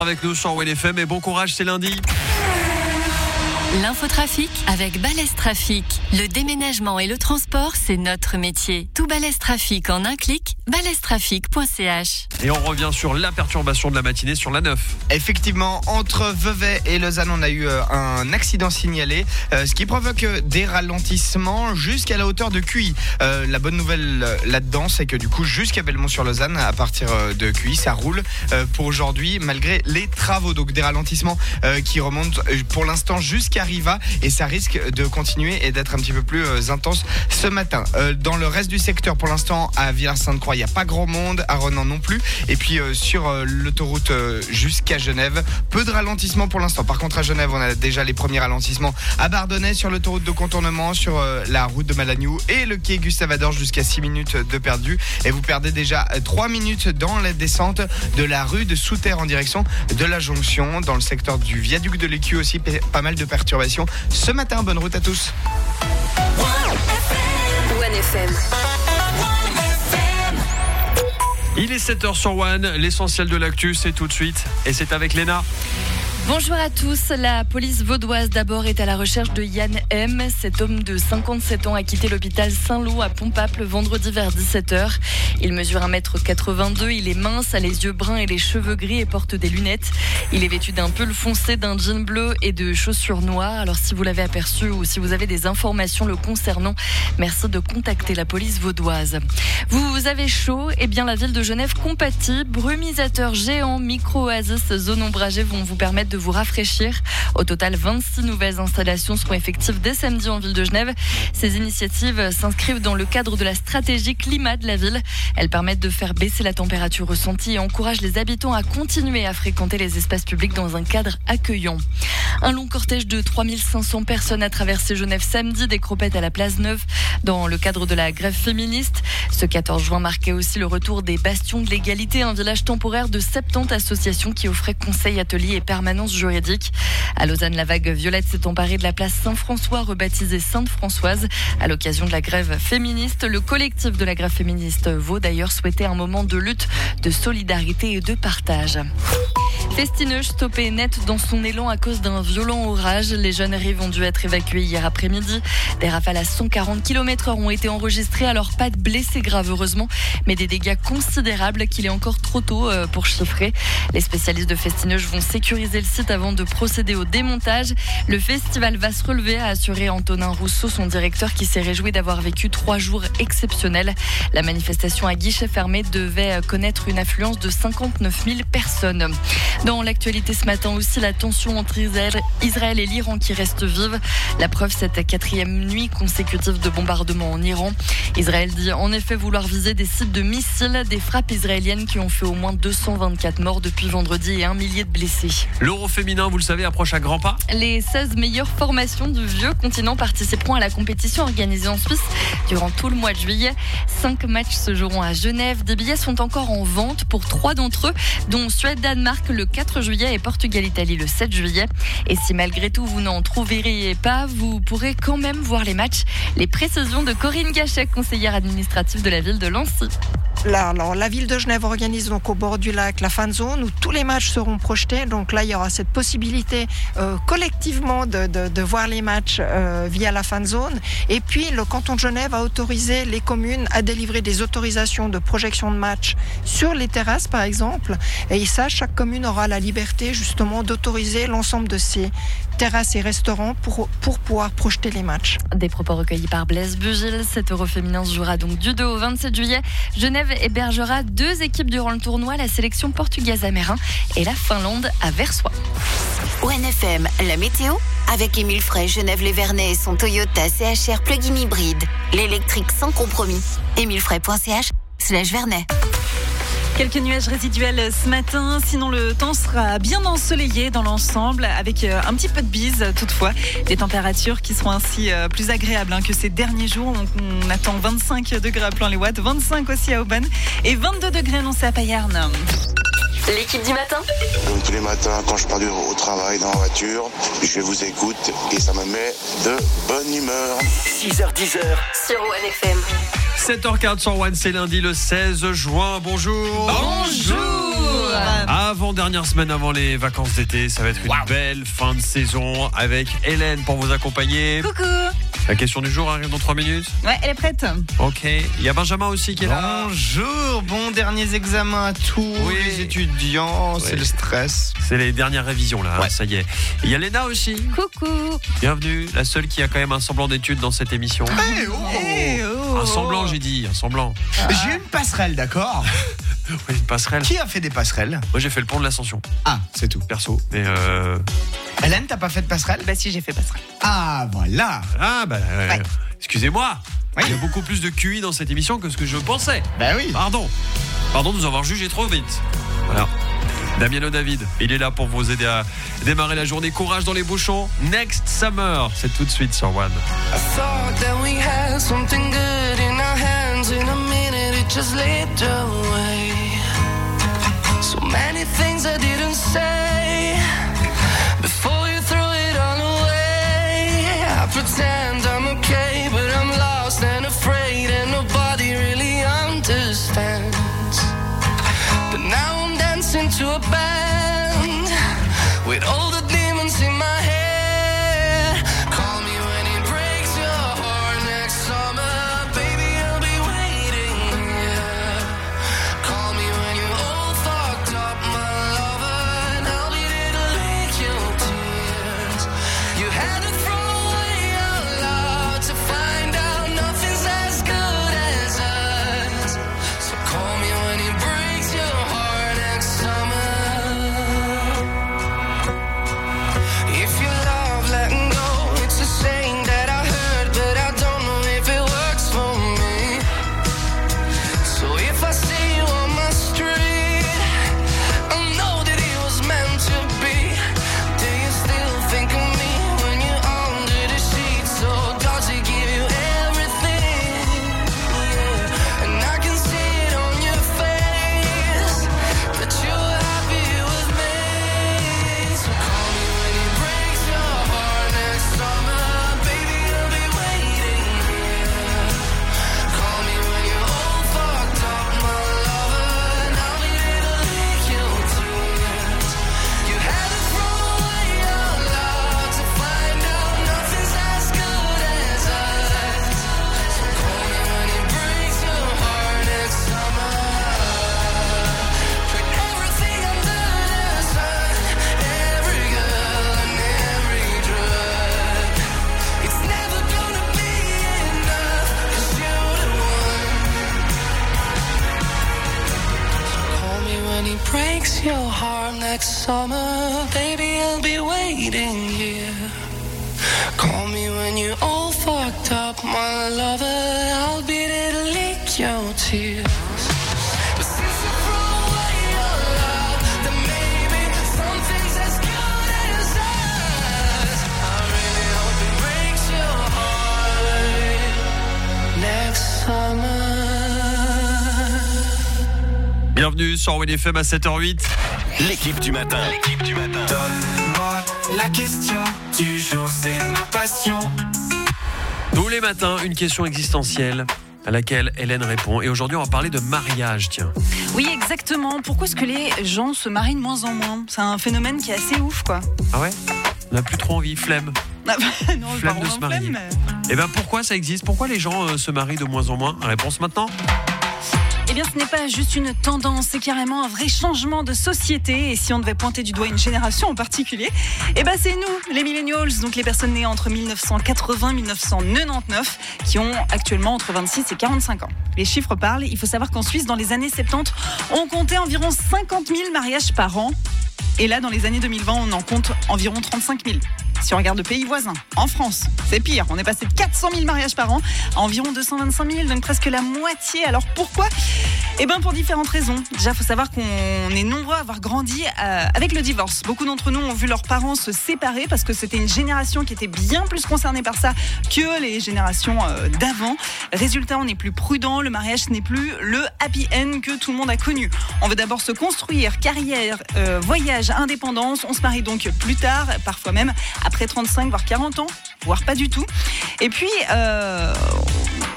Avec nous sur WNFM et bon courage, c'est lundi. L'infotrafic avec Balèze Trafic. Le déménagement et le transport, c'est notre métier. Tout Balèze Trafic en un clic, balèztrafic.ch. Et on revient sur la perturbation de la matinée sur la 9. Effectivement, entre Vevey et Lausanne, on a eu un accident signalé, ce qui provoque des ralentissements jusqu'à la hauteur de Cuy. La bonne nouvelle là-dedans, c'est que du coup, jusqu'à Belmont-sur-Lausanne, à partir de Cuy, ça roule pour aujourd'hui, malgré les travaux. Donc des ralentissements qui remontent pour l'instant jusqu'à Riva, et ça risque de continuer et d'être un petit peu plus intense ce matin. Dans le reste du secteur, pour l'instant, à Villars-Sainte-Croix, il n'y a pas grand monde, à Renan non plus. Et puis sur l'autoroute jusqu'à Genève, peu de ralentissements pour l'instant. Par contre, à Genève, on a déjà les premiers ralentissements à Bardonnay, sur l'autoroute de contournement, sur la route de Malagnou et le quai Gustave-Adolphe, jusqu'à 6 minutes de perdu. Et vous perdez déjà 3 minutes dans la descente de la rue de Souterre en direction de la jonction. Dans le secteur du viaduc de l'Écu aussi, pas mal de perturbations ce matin. Bonne route à tous. WNFM. Il est 7h sur One, l'essentiel de l'actu, c'est tout de suite. Et c'est avec Léna. Bonjour à tous. La police vaudoise d'abord est à la recherche de Yann M. Cet homme de 57 ans a quitté l'hôpital Saint-Lô à Pompaple vendredi vers 17h. Il mesure 1m82, il est mince, a les yeux bruns et les cheveux gris et porte des lunettes. Il est vêtu d'un pull foncé, d'un jean bleu et de chaussures noires. Alors si vous l'avez aperçu ou si vous avez des informations le concernant, merci de contacter la police vaudoise. Vous avez chaud? Eh bien la ville de Genève compatit. Brumisateurs géants, micro-oasis, zones ombragées vont vous permettre de vous rafraîchir. Au total, 26 nouvelles installations seront effectives dès samedi en ville de Genève. Ces initiatives s'inscrivent dans le cadre de la stratégie climat de la ville. Elles permettent de faire baisser la température ressentie et encouragent les habitants à continuer à fréquenter les espaces publics dans un cadre accueillant. Un long cortège de 3500 personnes a traversé Genève samedi des Cropettes à la Place Neuve dans le cadre de la grève féministe. Ce 14 juin marquait aussi le retour des Bastions de l'égalité, un village temporaire de 70 associations qui offrait conseils, ateliers et permanences juridiques. À Lausanne, la vague violette s'est emparée de la place Saint-François, rebaptisée Sainte-Françoise. À l'occasion de la grève féministe, le collectif de la grève féministe Vaud d'ailleurs souhaitait un moment de lutte, de solidarité et de partage. Festineuge stoppé net dans son élan à cause d'un violent orage. Les jeunes rives ont dû être évacués hier après-midi. Des rafales à 140 km/h ont été enregistrées, alors pas de blessés graves heureusement, mais des dégâts considérables qu'il est encore trop tôt pour chiffrer. Les spécialistes de Festineuge vont sécuriser le site avant de procéder au démontage. Le festival va se relever, a assuré Antonin Rousseau, son directeur, qui s'est réjoui d'avoir vécu 3 jours exceptionnels. La manifestation à guichet fermé devait connaître une affluence de 59 000 personnes. Dans l'actualité ce matin aussi, la tension entre Israël et l'Iran qui reste vive. La preuve, cette 4e nuit consécutive de bombardements en Iran. Israël dit en effet vouloir viser des sites de missiles, des frappes israéliennes qui ont fait au moins 224 morts depuis vendredi et 1 millier de blessés. L'Euro féminin, vous le savez, approche à grands pas. Les 16 meilleures formations du vieux continent participeront à la compétition organisée en Suisse durant tout le mois de juillet. 5 matchs se joueront à Genève. Des billets sont encore en vente pour 3 d'entre eux, dont Suède-Danemark le 4 juillet et Portugal-Italie le 7 juillet. Et si malgré tout vous n'en trouveriez pas, vous pourrez quand même voir les matchs. Les précisions de Corinne Gachet, conseillère administrative de la ville de Lancy. Alors, la ville de Genève organise donc au bord du lac la fan zone où tous les matchs seront projetés. Donc là, il y aura cette possibilité collectivement de voir les matchs via la fan zone. Et puis, le canton de Genève a autorisé les communes à délivrer des autorisations de projection de matchs sur les terrasses, par exemple. Et ça, chaque commune aura la liberté justement d'autoriser l'ensemble de ces terrasses et restaurants pour pouvoir projeter les matchs. Des propos recueillis par Blaise Bugil. Cet Euro féminin se jouera donc du 2 au 27 juillet. Genève hébergera 2 équipes durant le tournoi, la sélection portugaise à Mérin et la Finlande à Versoix. WNFM, la météo avec Émile Frey, Genève-les-Vernets et son Toyota CHR plug-in hybride. L'électrique sans compromis. emilefrey.ch/Vernet. Quelques nuages résiduels ce matin, sinon le temps sera bien ensoleillé dans l'ensemble avec un petit peu de bise toutefois. Des températures qui seront ainsi plus agréables que ces derniers jours. On attend 25 degrés à Plan-les-Ouates, 25 aussi à Aubonne et 22 degrés annoncés à Payarn. L'équipe du matin. Donc tous les matins, quand je pars au travail dans la voiture, je vous écoute et ça me met de bonne humeur. 6h-10h sur WNFM. 7h15 sur One, c'est lundi le 16 juin. Bonjour. Bonjour. Avant-dernière semaine avant les vacances d'été. Ça va être une belle fin de saison avec Hélène pour vous accompagner. Coucou. La question du jour arrive dans 3 minutes. Ouais, elle est prête. Ok. Il y a Benjamin aussi qui est là. Bonjour, bon derniers examens à tous les étudiants, c'est le stress. C'est les dernières révisions là, ça y est. Il y a Léna aussi. Coucou. Bienvenue, la seule qui a quand même un semblant d'études dans cette émission. Un semblant, j'ai dit, un semblant. J'ai une passerelle, d'accord. Oui, une passerelle. Qui a fait des passerelles? Moi j'ai fait le pont de l'Ascension. Ah, c'est tout. Perso. Mais Hélène, t'as pas fait de passerelle? Bah si, j'ai fait passerelle. Ah, voilà. Ah bah Ouais. excusez-moi. Oui. Il y a beaucoup plus de QI dans cette émission que ce que je pensais. Bah oui. Pardon de nous avoir jugé trop vite. Voilà. Damiano David, il est là pour vous aider à démarrer la journée. Courage dans les bouchons. Next Summer, c'est tout de suite sur One. I thought that we had something good in our hands. In a minute it just slipped away. So many things I didn't say before you threw it all away. I pretend I'm okay, but I'm lost and afraid, and nobody really understands. But now I'm dancing to a band with all the demons in my head. Call me when it breaks your heart next summer, baby, I'll be waiting, yeah. Call me when you're all fucked up, my lover, and I'll be there to lick your tears. You had to throw away our love to find out nothing's as good as us. So call me when it breaks your heart next summer. If you love letting go, it's a saying that I heard, but I don't know if it works for me. So if I see you on my street, I know that it was meant to be. Do you still think of me when you're under the sheets? So does he give you everything? Yeah. And I can see it on your face that you're happy with me. So call me when it breaks your heart next summer, baby, I'll be waiting here. Call me when you're all fucked up, my lover, and I'll be there to lick your tears. You had to throw away your love to find out nothing's as good as us. So call me when it breaks your heart next summer. Put everything under the sun, every girl and every drug. It's never gonna be enough, 'cause you're the one. So call me when he breaks your heart next summer, baby, I'll be waiting here. Call me when you're all fucked up, my lover, I'll be there to lick your tears. But since you threw away your love, then maybe something's as good as us. I really hope it breaks your heart next summer. Bienvenue sur One FM à 7h08. L'équipe du matin. Donne-moi la question du jour, c'est ma passion. Tous les matins, une question existentielle à laquelle Hélène répond. Et aujourd'hui, on va parler de mariage, tiens. Oui, exactement. Pourquoi est-ce que les gens se marient de moins en moins? C'est un phénomène qui est assez ouf, quoi. Ah ouais? On n'a plus trop envie, flemme. Ah bah, non, Flemme pas de se vraiment marier. flemme. Et ben pourquoi ça existe? Pourquoi les gens se marient de moins en moins? Réponse maintenant. Eh bien, ce n'est pas juste une tendance, c'est carrément un vrai changement de société. Et si on devait pointer du doigt une génération en particulier, eh ben c'est nous, les millennials, donc les personnes nées entre 1980 et 1999, qui ont actuellement entre 26 et 45 ans. Les chiffres parlent. Il faut savoir qu'en Suisse, dans les années 70, on comptait environ 50 000 mariages par an. Et là, dans les années 2020, on en compte environ 35 000. Si on regarde le pays voisin, en France, c'est pire. On est passé de 400 000 mariages par an à environ 225 000, donc presque la moitié. Alors pourquoi? Eh bien pour différentes raisons. Déjà, il faut savoir qu'on est nombreux à avoir grandi avec le divorce. Beaucoup d'entre nous ont vu leurs parents se séparer parce que c'était une génération qui était bien plus concernée par ça que les générations d'avant. Résultat, on est plus prudent. Le mariage n'est plus le happy end que tout le monde a connu. On veut d'abord se construire, carrière, voyage, indépendance. On se marie donc plus tard, parfois même après 35 voire 40 ans, voire pas du tout. Et puis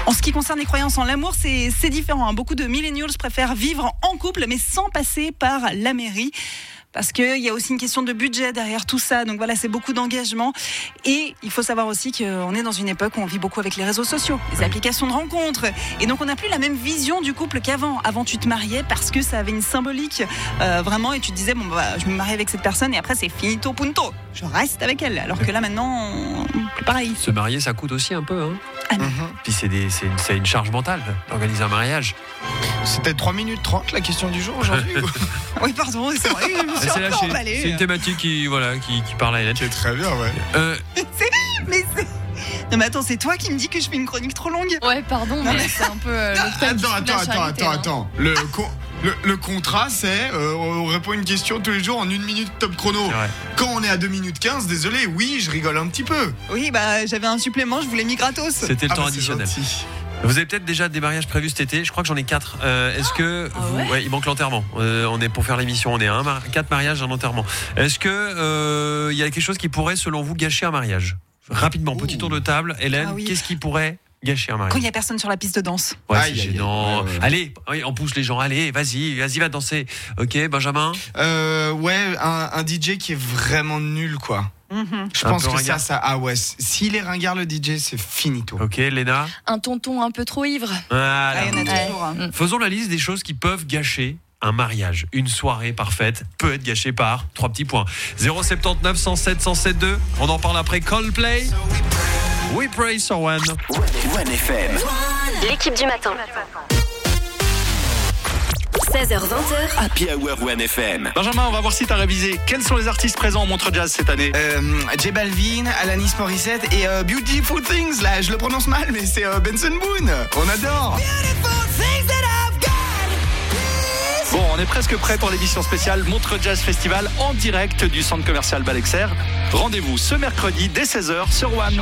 En ce qui concerne les croyances en l'amour, c'est différent. Beaucoup de millennials préfèrent vivre en couple, mais sans passer par la mairie. Parce qu'il y a aussi une question de budget derrière tout ça. Donc voilà, c'est beaucoup d'engagement. Et il faut savoir aussi qu'on est dans une époque où on vit beaucoup avec les réseaux sociaux, les applications de rencontres. Et donc on n'a plus la même vision du couple qu'avant. Avant, tu te mariais parce que ça avait une symbolique vraiment. Et tu te disais, je me marie avec cette personne et après c'est finito punto. Je reste avec elle. Alors que là maintenant, plus pareil. Se marier, ça coûte aussi un peu. Hein. Ah non. Puis c'est une charge mentale d'organiser un mariage. C'était 3 minutes 30 la question du jour aujourd'hui. Oui, pardon, c'est vrai. C'est lâché. C'est une thématique qui parle à Hélène. C'est très bien, ouais. Non mais attends, c'est toi qui me dis que je fais une chronique trop longue. Ouais, pardon, mais c'est un peu le thème de la charité, Attends. Le contrat, c'est on répond à une question tous les jours en 1 minute top chrono. Quand on est à 2 minutes 15, désolé, oui, je rigole un petit peu. Oui, j'avais un supplément, je voulais mis gratos. C'était le temps additionnel. Vous avez peut-être déjà des mariages prévus cet été. Je crois que j'en ai 4. Est-ce que il manque l'enterrement. On est pour faire l'émission. On est à 4 mariages, un enterrement. Est-ce que il y a quelque chose qui pourrait, selon vous, gâcher un mariage ? Rapidement, petit tour de table. Hélène, qu'est-ce qui pourrait gâcher un mariage ? Quand il n'y a personne sur la piste de danse. Ouais, c'est gênant. Allez, on pousse les gens. Allez, vas-y, va danser. Ok, Benjamin. Un DJ qui est vraiment nul, quoi. Je pense que s'il est ringard le DJ, c'est finito. Ok, Léna. Un tonton un peu trop ivre. Voilà. Il y en a toujours. Faisons la liste des choses qui peuvent gâcher un mariage. Une soirée parfaite peut être gâchée par 3 petits points. 079 107 107.2. On en parle après Coldplay. We pray so one. One FM. L'équipe du matin. 16h-20h. Happy Hour One FM. Benjamin, on va voir si t'as révisé. Quels sont les artistes présents au Montreux Jazz cette année ? J Balvin, Alanis Morissette et Beautiful Things. Là, je le prononce mal, mais c'est Benson Boone. On adore. Bon, on est presque prêt pour l'émission spéciale Montreux Jazz Festival en direct du centre commercial Balexer. Rendez-vous ce mercredi dès 16h sur One.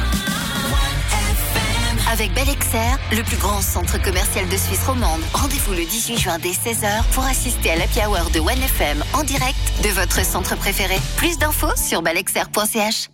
Avec Balexer, le plus grand centre commercial de Suisse romande. Rendez-vous le 18 juin dès 16h pour assister à l'Happy Hour de One FM en direct de votre centre préféré. Plus d'infos sur balexer.ch.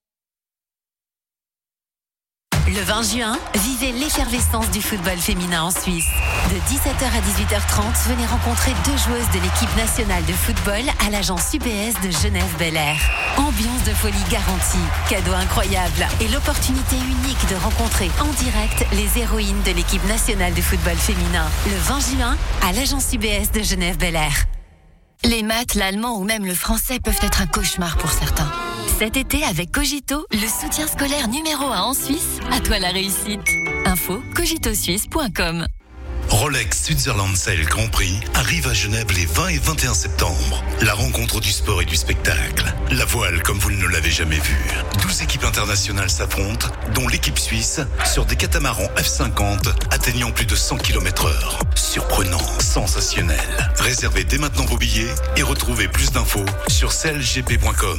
Le 20 juin, vivez l'effervescence du football féminin en Suisse. De 17h à 18h30, venez rencontrer 2 joueuses de l'équipe nationale de football à l'agence UBS de Genève-Bel-Air. Ambiance de folie garantie, cadeaux incroyables et l'opportunité unique de rencontrer en direct les héroïnes de l'équipe nationale de football féminin. Le 20 juin, à l'agence UBS de Genève-Bel-Air. Les maths, l'allemand ou même le français peuvent être un cauchemar pour certains. Cet été, avec Cogito, le soutien scolaire numéro 1 en Suisse, à toi la réussite. Info cogitosuisse.com. Rolex Switzerland Sale Grand Prix arrive à Genève les 20 et 21 septembre. La rencontre du sport et du spectacle. La voile comme vous ne l'avez jamais vue. 12 équipes internationales s'affrontent, dont l'équipe suisse, sur des catamarans F50 atteignant plus de 100 km/h. Surprenant, sensationnel. Réservez dès maintenant vos billets et retrouvez plus d'infos sur sailgp.com.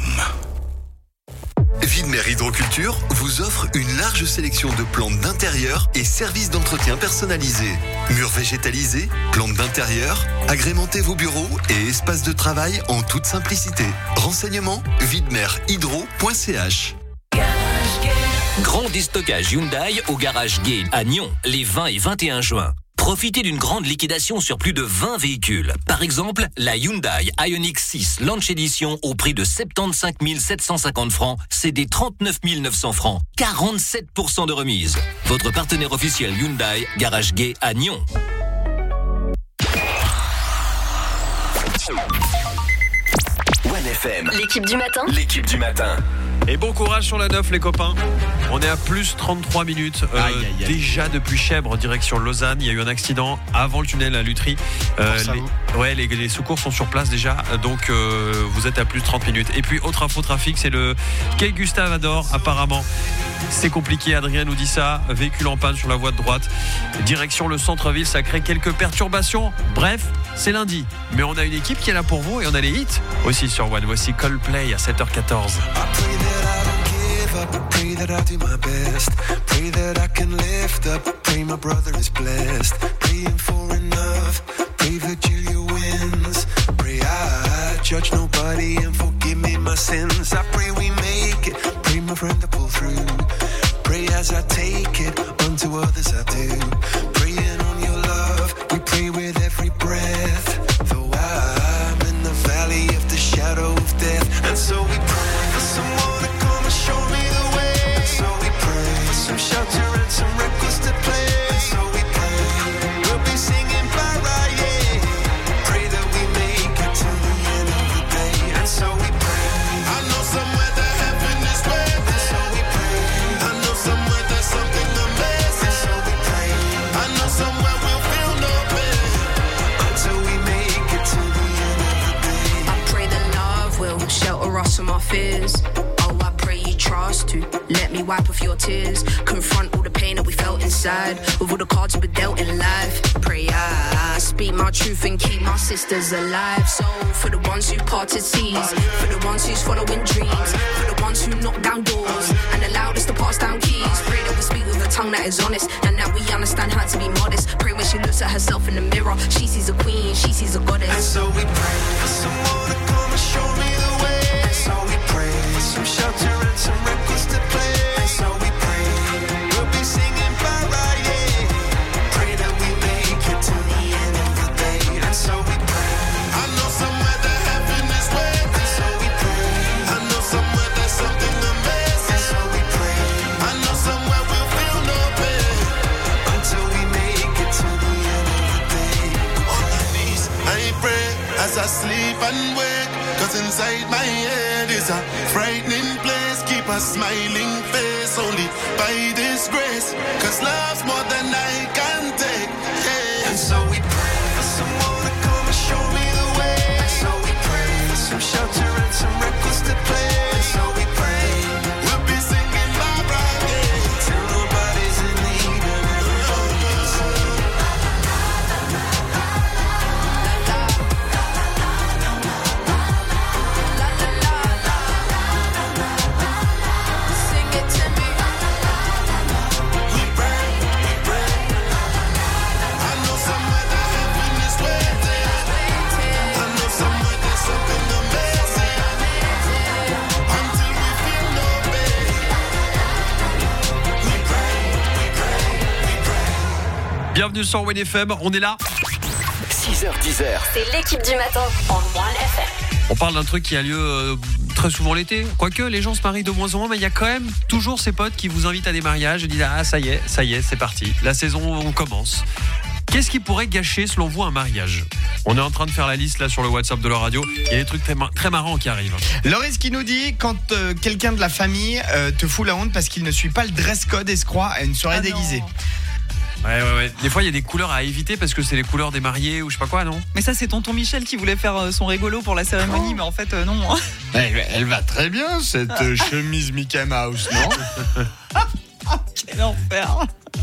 Widmer Hydroculture vous offre une large sélection de plantes d'intérieur et services d'entretien personnalisés. Murs végétalisés, plantes d'intérieur, agrémentez vos bureaux et espaces de travail en toute simplicité. Renseignements widmerhydro.ch. Grand déstockage Hyundai au garage Gay à Nyon les 20 et 21 juin. Profitez d'une grande liquidation sur plus de 20 véhicules. Par exemple, la Hyundai Ioniq 6 Launch Edition au prix de 75 750 francs, c'est des 39 900 francs. 47% de remise. Votre partenaire officiel Hyundai, Garage Gay à Nyon. One FM. L'équipe du matin. L'équipe du matin. Et bon courage sur la 9 les copains. On est à plus 33 minutes déjà depuis Chèvre direction Lausanne. Il y a eu un accident avant le tunnel à Lutry. Les secours sont sur place déjà. Donc vous êtes à plus 30 minutes. Et puis autre info trafic, c'est le quai Gustave Ador. Apparemment c'est compliqué, Adrien nous dit ça. Véhicule en panne sur la voie de droite. Direction le centre-ville, ça crée quelques perturbations. Bref, c'est lundi. Mais on a une équipe qui est là pour vous et on a les hits aussi sur One. Voici Coldplay à 7h14. I pray that I do my best. Pray that I can lift up. Pray my brother is blessed. Praying for enough. Pray Virgilia wins. Pray I judge nobody and forgive me my sins. I pray we make it. Pray my friend to pull through. Pray as I take it, unto others I do. Praying on your love, we pray with every breath. Though I'm in the valley of the shadow of death, and so we pray for someone to come and show me the way. And so we pray for some shelter and some records to play. And so we pray we'll be singing para, yeah. Pray that we make it to the end of the day. And so we pray. I know somewhere that heaven is waiting. And so we pray. I know somewhere there's something amazing. And so we pray. I know somewhere we'll feel no pain until we make it to the end of the day. I pray that love will shelter us from our fears. Oh, I pray you trust to let me wipe off your tears. Confront all the pain that we felt inside with all the cards we've been dealt in life. Pray I speak my truth and keep my sisters alive. So for the ones who parted seas, for the ones who's following dreams, for the ones who knock down doors and allowed us to pass down keys. Pray that we speak with a tongue that is honest and that we understand how to be modest. Pray when she looks at herself in the mirror, she sees a queen, she sees a goddess. And so we pray for someone to come and show me the way. And so we pray for some shelter and some records to play. And so we pray we'll be singing para, yeah. Pray that we make it to the end of the day. And so we pray. I know somewhere that heaven is waiting. And so we pray. I know somewhere there's something amazing. And so we pray. I know somewhere we'll feel no pain until we make it to the end of the day. On my knees, I pray as I sleep and wake. Cause inside my head is a frightening place. Keep a smiling face only by this grace. Cause love's more than I can take, yeah. And so we pray for someone to come and show me the way. And so we pray for some shelter and some records to play. And so we pray we'll be singing bye bye, yeah, till nobody's in need and everybody can sing. Sing it to me. We pray, we pray. I know somewhere that heaven is waiting. I know somewhere there's something amazing until we feel no pain. We pray, we pray, we pray. Bienvenue sur One FM, on est là. 6h-10h, C'est l'équipe du matin en One FM. On parle d'un truc qui a lieu très souvent l'été. Quoique les gens se marient de moins en moins, mais il y a quand même toujours ces potes qui vous invitent à des mariages et disent ah ça y est, c'est parti. La saison commence. Qu'est-ce qui pourrait gâcher selon vous un mariage ? On est en train de faire la liste là sur le WhatsApp de la radio. Il y a des trucs très marrants qui arrivent. Loris qui nous dit quand quelqu'un de la famille te fout la honte parce qu'il ne suit pas le dress code et se croit à une soirée déguisée. Ouais. Des fois, il y a des couleurs à éviter parce que c'est les couleurs des mariés ou je sais pas quoi, non ? Mais ça, c'est tonton Michel qui voulait faire son rigolo pour la cérémonie, mais en fait, non. Elle va très bien cette chemise Mickey Mouse, non ? Quel enfer.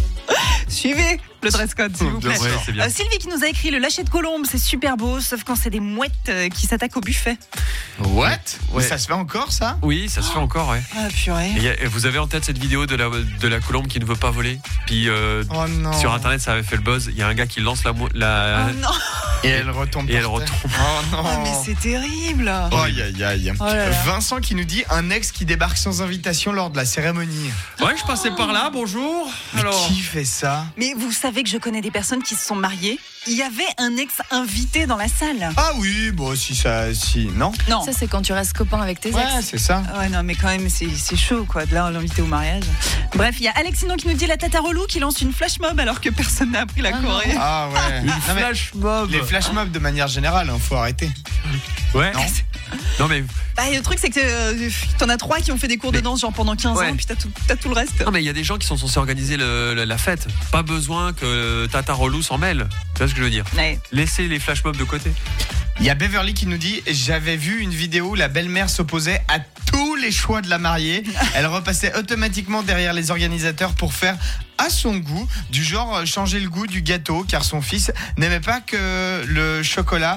Suivez le dress code, s'il vous plaît. Ouais, c'est bien. Sylvie qui nous a écrit le lâcher de colombe, c'est super beau, sauf quand c'est des mouettes qui s'attaquent au buffet. What ? Ouais. Mais ça se fait encore ça ? Oui, ça se fait encore, ouais. Ah purée. Et vous avez en tête cette vidéo de la colombe qui ne veut pas voler ? Puis Oh non. sur internet, ça avait fait le buzz. Il y a un gars qui lance la Oh non. Et elle retombe. Et elle retombe. Oh non. Ah, mais c'est terrible. Aïe aïe aïe. Oh là là. Vincent qui nous dit un ex qui débarque sans invitation lors de la cérémonie. Ouais, je passais par là, bonjour. Mais Alors, qui fait ça ? Mais vous savez que je connais des personnes qui se sont mariées. Il y avait un ex invité dans la salle. Ah oui, bon si non. Non. Ça, c'est quand tu restes copain avec tes ex. Ouais, c'est ça. Ouais, non, mais quand même, c'est chaud, quoi, de là, l'inviter au mariage. Bref, il y a Alexino qui nous dit la tata relou qui lance une flash mob alors que personne n'a appris la Corée. Ah ouais. une flash mob. Les flash mobs de manière générale, faut arrêter. Ouais. Non. Non mais. Bah, le truc, c'est que t'en as 3 qui ont fait des cours de danse genre pendant 15 ans, puis t'as tout le reste. Non mais il y a des gens qui sont censés organiser la fête. Pas besoin que Tata Relou s'en mêle. Tu vois ce que je veux dire ? Ouais. Laissez les flash mobs de côté. Il y a Beverly qui nous dit j'avais vu une vidéo où la belle-mère s'opposait à tous les choix de la mariée. Elle repassait automatiquement derrière les organisateurs pour faire à son goût, du genre changer le goût du gâteau car son fils n'aimait pas que le chocolat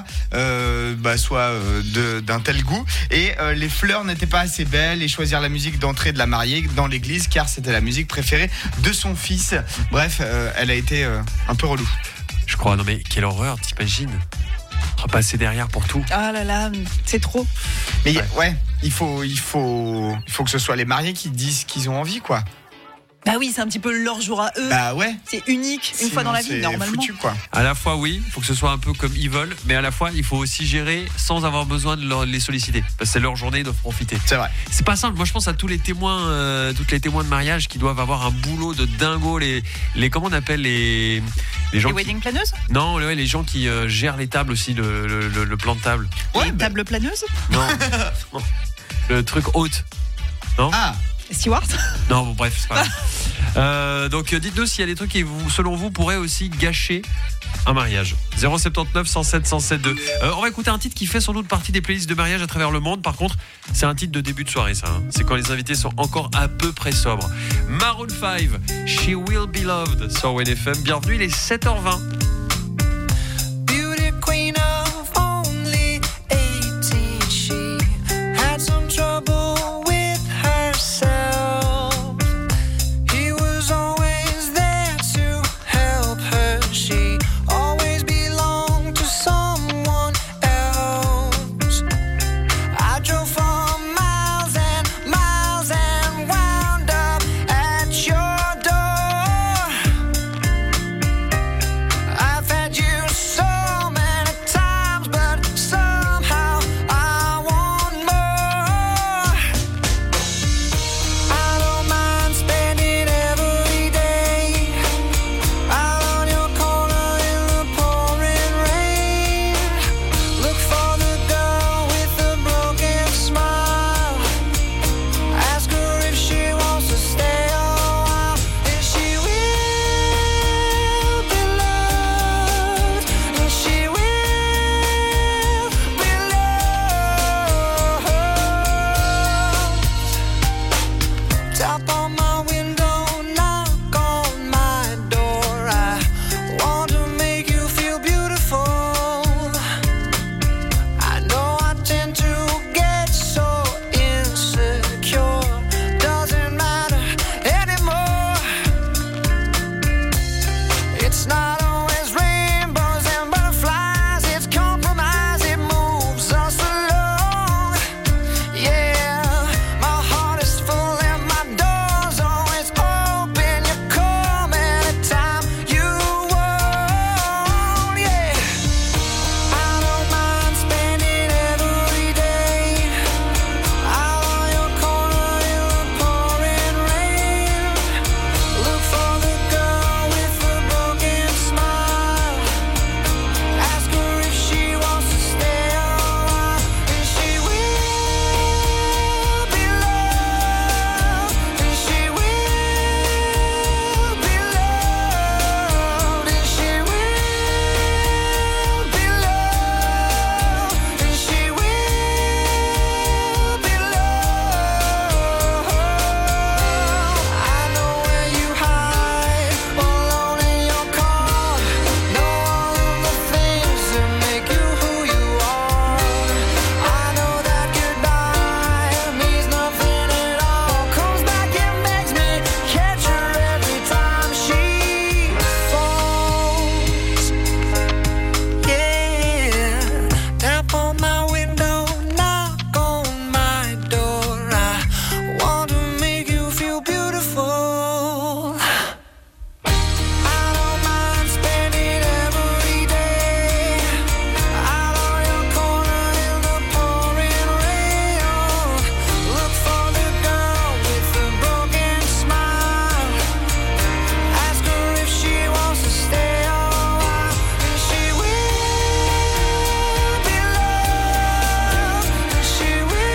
soit d'un tel goût et les fleurs n'étaient pas assez belles et choisir la musique d'entrée de la mariée dans l'église car c'était la musique préférée de son fils. Bref, elle a été un peu relou. Je crois, non mais quelle horreur, t'imagines ? Repasser derrière pour tout. Ah là là, c'est trop. Mais ouais, il faut que ce soit les mariés qui disent qu'ils ont envie, quoi. Bah oui, c'est un petit peu leur jour à eux. Bah ouais. C'est unique, une fois dans la vie, normalement. Foutu, quoi. À la fois, oui, il faut que ce soit un peu comme ils veulent, mais à la fois, il faut aussi gérer sans avoir besoin de les solliciter. Parce que c'est leur journée, ils doivent profiter. C'est vrai. C'est pas simple. Moi, je pense à tous les témoins, toutes les témoins de mariage qui doivent avoir un boulot de dingo. Les comment on appelle les gens les wedding planeuses? Non, ouais, les gens qui gèrent les tables aussi, le plan de table. Ouais, table planeuse? Non. Le truc haute. Non. Ah. Stewart? Non, bon, bref, c'est pas grave. Donc dites-nous s'il y a des trucs qui, selon vous, pourraient aussi gâcher un mariage. 079 107 107 2. On va écouter un titre qui fait sans doute partie des playlists de mariage à travers le monde. Par contre, c'est un titre de début de soirée, ça. C'est quand les invités sont encore à peu près sobres. Maroon 5, She Will Be Loved sur WNFM. Bienvenue, il est 7h20. Beauty queen of only 18, she had some trouble with herself. He was always there to help her. She always belonged to someone else. I drove for miles and miles and wound up at your door. I've had you so many times, but somehow I want more. I don't mind spending every day out on your corner in the pouring rain. Look for the girl with the broken smile. Ask her if she wants to stay a while. And she will be loved. And she will be loved. Tap on my window, knock on my door. I want to make you feel beautiful. I know I tend to get so insecure. Doesn't matter anymore. It's not always rainbows and butterflies. It's compromise. It moves us along. Yeah, my heart is full and my door's always open. You come anytime you want. Yeah, I don't mind spending every day out on your corner in the pouring rain. Look for the girl with the broken smile. Ask her if she wants to stay a while. And she will be loved. And she will be loved. And she will be loved. And she will be loved. I know where you hide, alone in your car. Know all of the things that make you who you are. I know that goodbye means nothing at all. Comes back and makes me catch her every time she falls. Yeah, tap on my window, knock on my door. I want to make you feel beautiful. I don't mind spending every day out on your corner in the pouring rain. Look for the girl with the broken smile. Ask her if she wants to stay a while. And she will be loved. And she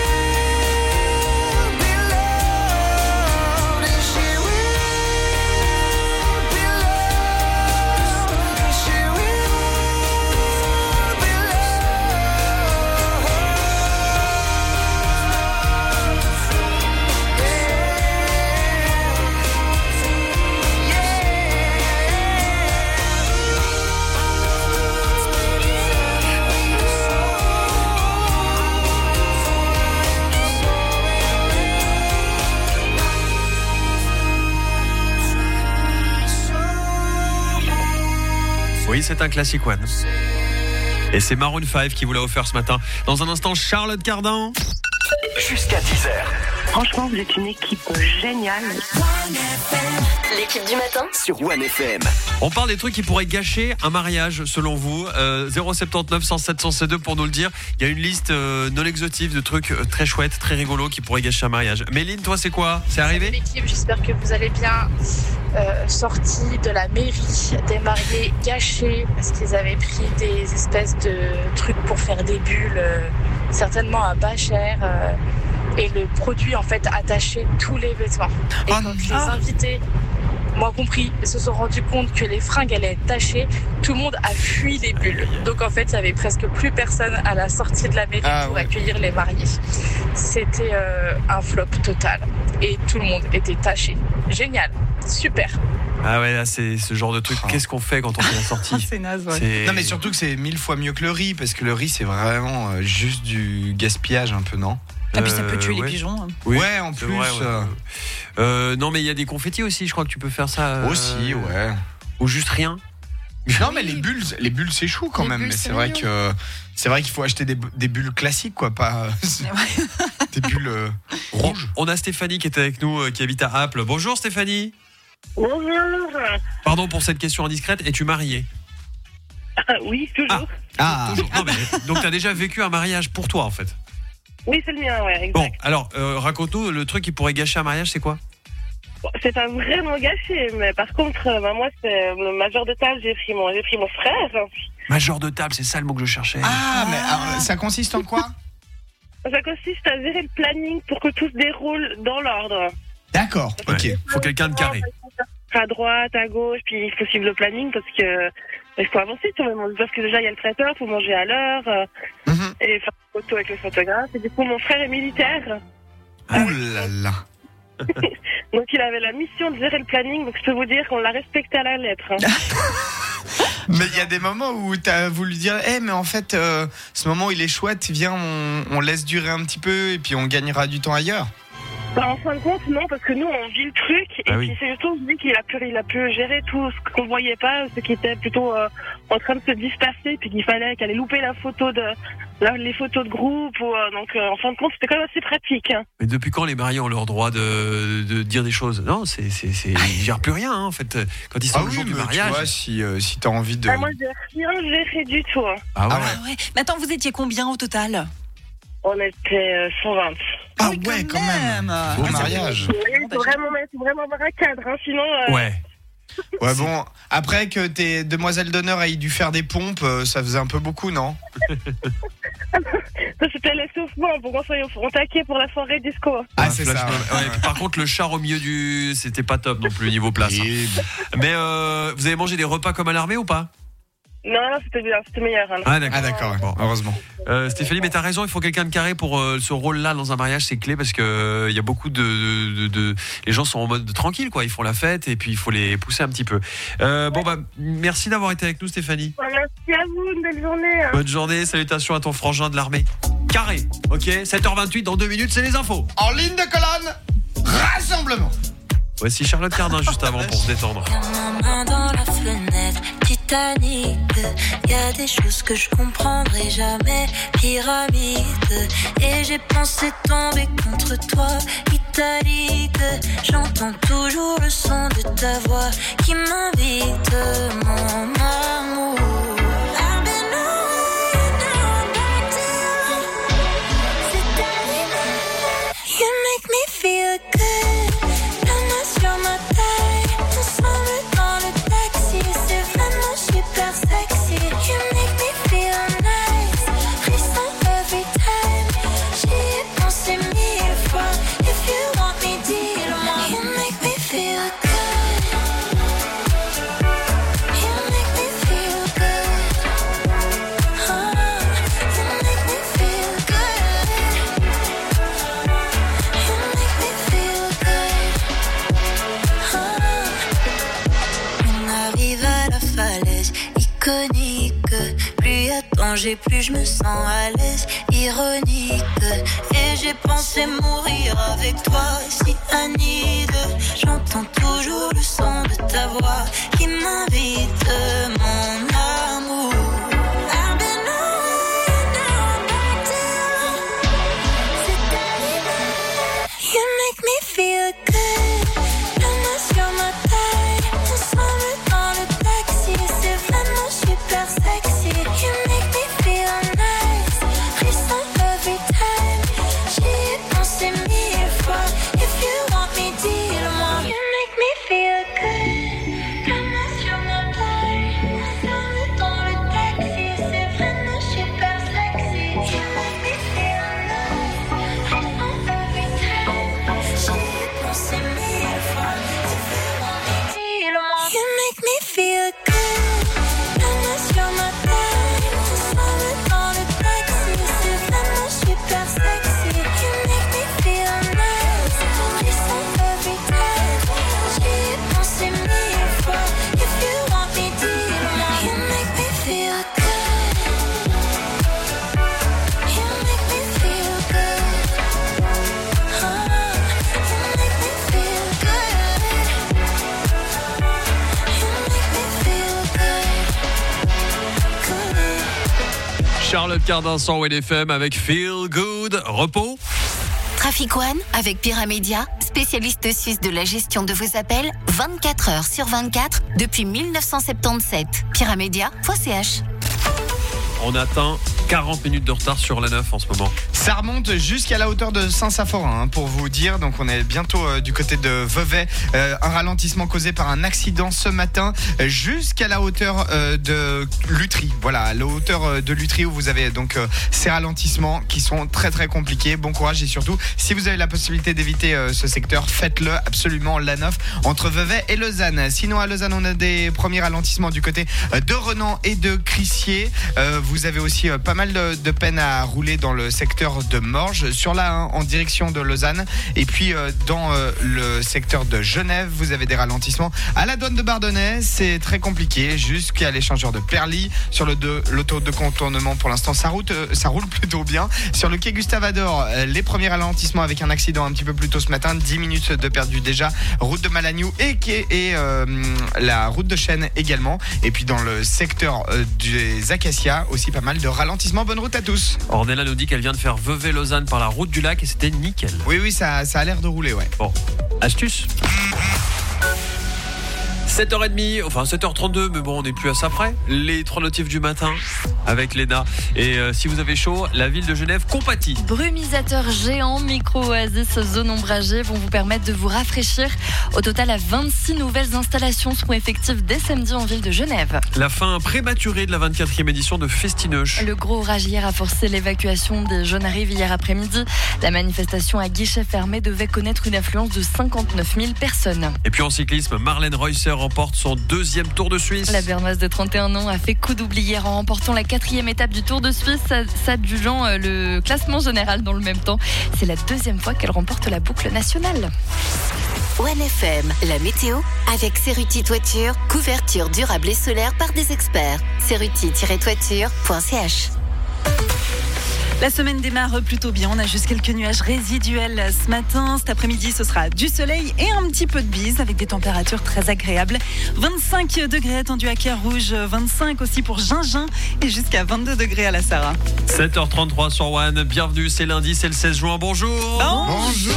will be loved. And she will be loved. And she will be Oui, c'est un classique one. Et c'est Maroon 5 qui vous l'a offert ce matin. Dans un instant, Charlotte Cardin. Jusqu'à 10h. Franchement, vous êtes une équipe géniale. L'équipe du matin sur One FM. On parle des trucs qui pourraient gâcher un mariage, selon vous. 079 107 102 pour nous le dire. Il y a une liste non exhaustive de trucs très chouettes, très rigolos qui pourraient gâcher un mariage. Méline, toi, c'est quoi ? C'est arrivé ? L'équipe, j'espère que vous allez bien. Sortis de la mairie, des mariés gâchés parce qu'ils avaient pris des espèces de trucs pour faire des bulles, certainement à pas cher. Et le produit en fait attachait tous les vêtements. Et quand les invités, moi compris, se sont rendus compte que les fringues allaient être tachées, tout le monde a fui les bulles. Donc en fait, il y avait presque plus personne à la sortie de la mairie pour accueillir les mariés. C'était un flop total. Et tout le monde était taché. Génial, super. Ah ouais, là, c'est ce genre de truc. Qu'est-ce qu'on fait quand on fait la sortie ? C'est naze, ouais. Non, mais surtout que c'est 1000 fois mieux que le riz, parce que le riz, c'est vraiment juste du gaspillage un peu, non ? Et puis ça peut tuer les pigeons. Oui, ouais, en plus. Vrai, ouais. Non, mais il y a des confettis aussi, je crois que tu peux faire ça. Aussi, ouais. Ou juste rien. Non, mais les bulles c'est chou quand même. Mais c'est vrai qu'il faut acheter des bulles classiques, quoi, pas des bulles rouges. On a Stéphanie qui est avec nous, qui habite à Apple. Bonjour Stéphanie. Bonjour. Pardon pour cette question indiscrète. Es-tu mariée ? Oui, toujours. Toujours. Non, mais, donc tu as déjà vécu un mariage pour toi en fait. Oui, c'est le mien, ouais, exact. Bon, alors, raconte-nous, le truc qui pourrait gâcher un mariage, c'est quoi ? C'est pas vraiment gâché, mais par contre, moi, c'est le majeur de table, j'ai pris mon frère. Majeur de table, c'est ça le mot que je cherchais. Mais alors, ça consiste en quoi ? Ça consiste à gérer le planning pour que tout se déroule dans l'ordre. D'accord, ok. Faut quelqu'un de carré. À droite, à gauche, puis il faut suivre le planning parce que il faut avancer quand même. Parce que déjà, il y a le traiteur, il faut manger à l'heure, et faire des photos avec le photographe. Et du coup, mon frère est militaire. Ouh là là. Donc, il avait la mission de gérer le planning. Donc, je peux vous dire qu'on l'a respecté à la lettre. Mais il y a des moments où tu as voulu dire mais en fait, ce moment, il est chouette. Viens, on laisse durer un petit peu et puis on gagnera du temps ailleurs. En fin de compte, non, parce que nous, on vit le truc, et puis c'est surtout, on se dit qu'il a pu gérer tout ce qu'on voyait pas, ce qui était plutôt en train de se disperser, puis qu'il fallait qu'elle ait loupé les photos de groupe, donc en fin de compte, c'était quand même assez pratique. Mais depuis quand les mariés ont leur droit de dire des choses ? Non, ils gèrent plus rien, en fait, quand ils sont le jour du mariage. Tu vois, si t'as envie de... moi, j'ai rien géré du tout. Ah ouais. Mais attends, vous étiez combien au total ? On était 120. Ah ouais, quand même. Beau mariage. Oui, faut vraiment avoir un cadre, hein, sinon... Ouais, bon, après que tes demoiselles d'honneur aient dû faire des pompes, ça faisait un peu beaucoup, non ? C'était l'échauffement pour qu'on soit au taquet pour la soirée disco. Ah, c'est ça. Ouais, par contre, le char au milieu c'était pas top non plus niveau place. Mais vous avez mangé des repas comme à l'armée ou pas ? Non, c'était bien, c'était meilleur. Hein. Ah d'accord, bon, heureusement. Stéphanie, mais t'as raison, il faut quelqu'un de carré pour ce rôle-là dans un mariage, c'est clé parce que il y a beaucoup de les gens sont en mode tranquille, quoi. Ils font la fête et puis il faut les pousser un petit peu. Merci d'avoir été avec nous, Stéphanie. Merci à vous, une belle journée. Bonne journée, salutations à ton frangin de l'armée. Carré, ok, 7h28, dans 2 minutes, c'est les infos. En ligne de colonne, rassemblement. Voici Charlotte Cardin juste avant pour se détendre. Ma main dans la fenêtre, Titanic. Y a des choses que je comprendrai jamais. Pyramide. Et j'ai pensé tomber contre toi, italique. J'entends toujours le son de ta voix qui m'invite, mon amour. You make me feel good. Sur ma taille, ensemble dans le taxi, c'est vraiment super sexy. You make me feel nice, frisson every time. J'y ai pensé 1000 fois. If you want me, dis-le-moi. You make me feel good. You make me feel good. You make me feel good. You make me feel good. On arrive à la falaise iconique. Plus y a de danger, plus je me sens à l'aise. Ironique. Et j'ai pensé mourir avec toi, si Anide. J'entends toujours le son de ta voix qui m'invite, mon amour. You Charlotte Cardin sur WNFM avec Feel Good. Repos. Trafic One avec Pyramedia, spécialiste suisse de la gestion de vos appels 24 heures sur 24 depuis 1977. Pyramedia.ch. On atteint 40 minutes de retard sur la 9 en ce moment. Ça remonte jusqu'à la hauteur de Saint-Saphorin, pour vous dire. Donc on est bientôt du côté de Vevey. Un ralentissement causé par un accident ce matin jusqu'à la hauteur de Lutry. Voilà, à la hauteur de Lutry où vous avez donc ces ralentissements qui sont très très compliqués. Bon courage et surtout, si vous avez la possibilité d'éviter ce secteur, faites-le absolument, la 9 entre Vevey et Lausanne. Sinon à Lausanne, on a des premiers ralentissements du côté de Renan et de Crissier. Vous avez aussi pas mal de peine à rouler dans le secteur de Morges, sur la 1 en direction de Lausanne. Et puis dans le secteur de Genève, vous avez des ralentissements à la douane de Bardonnay. C'est très compliqué jusqu'à l'échangeur de Perly. Sur l'autoroute de contournement, pour l'instant, ça roule plutôt bien. Sur le quai Gustave-Ador, les premiers ralentissements avec un accident un petit peu plus tôt ce matin. 10 minutes de perdu déjà. Route de Malagnou et la route de Chêne également. Et puis dans le secteur des Acacias, aussi pas mal de ralentissements. Bonne route à tous. Ornella nous dit qu'elle vient de faire Vevey-Lausanne par la route du lac et c'était nickel. Oui, ça a l'air de rouler, ouais. Bon, astuce. 7h30, enfin 7h32, mais bon, on n'est plus à ça près. Les 3 notifs du matin avec Léna. Et si vous avez chaud, la ville de Genève compatit. Brumisateurs géants, micro-oasis, zone ombragée vont vous permettre de vous rafraîchir. Au total, 26 nouvelles installations seront effectives dès samedi en ville de Genève. La fin prématurée de la 24e édition de Festineuch. Le gros orage hier a forcé l'évacuation des jeunes arrives hier après-midi. La manifestation à guichet fermé devait connaître une affluence de 59 000 personnes. Et puis en cyclisme, Marlène Reusser remporte son 2e Tour de Suisse. La Bernoise de 31 ans a fait coup double hier en remportant la 4e étape du Tour de Suisse, s'adjugeant le classement général dans le même temps. C'est la 2e fois qu'elle remporte la boucle nationale. OneFM, la météo avec Cerruti Toiture, couverture durable et solaire par des experts. Cerruti-toiture.ch. La semaine démarre plutôt bien. On a juste quelques nuages résiduels ce matin. Cet après-midi, ce sera du soleil et un petit peu de bise avec des températures très agréables. 25 degrés attendus à Carouge, 25 aussi pour Gingin et jusqu'à 22 degrés à la Sarah. 7h33 sur One. Bienvenue, c'est lundi, c'est le 16 juin. Bonjour. Bonjour.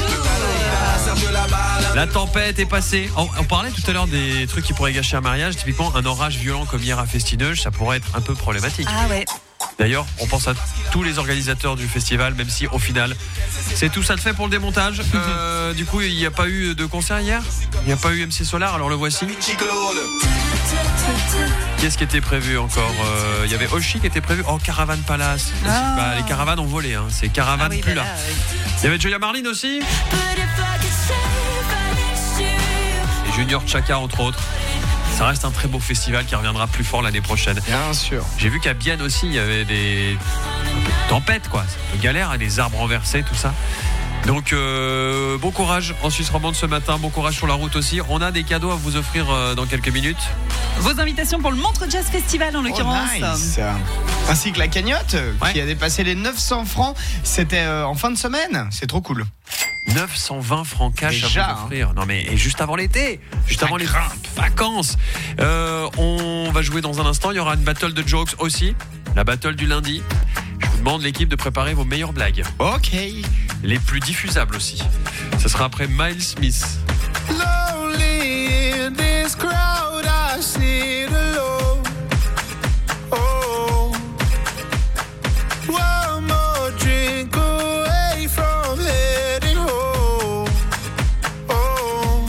La tempête est passée. On parlait tout à l'heure des trucs qui pourraient gâcher un mariage. Typiquement, un orage violent comme hier à Festineuch, ça pourrait être un peu problématique. Ah ouais. D'ailleurs, on pense à tous les organisateurs du festival, même si au final, c'est tout ça de fait pour le démontage. Du coup, il n'y a pas eu de concert hier. Il n'y a pas eu MC Solar, alors le voici. Qu'est-ce qui était prévu encore? Il y avait Oshi qui était prévu. Oh, Caravan Palace. Bah, les caravanes ont volé, hein. C'est Caravan plus là. Il y avait Joya Marlin aussi. Et Junior Chaka, entre autres. Ça reste un très beau festival qui reviendra plus fort l'année prochaine. Bien sûr. J'ai vu qu'à Bienne aussi, il y avait des tempêtes, quoi. C'est un peu galère, des arbres renversés, tout ça. Donc, bon courage en Suisse romande ce matin. Bon courage sur la route aussi. On a des cadeaux à vous offrir dans quelques minutes. Vos invitations pour le Montreux Jazz Festival, en l'occurrence. Nice. Ainsi que la cagnotte qui a dépassé les 900 francs. C'était en fin de semaine. C'est trop cool. 920 francs cash déjà, à vous offrir. Non mais et juste avant l'été, juste avant les vacances. On va jouer dans un instant. Il y aura une battle de jokes aussi, la battle du lundi. Je vous demande l'équipe de préparer vos meilleures blagues. Ok. Les plus diffusables aussi. Ce sera après Miles Smith. Lonely in this crowd, I sit alone. Oh, one more drink away from heading home. Oh,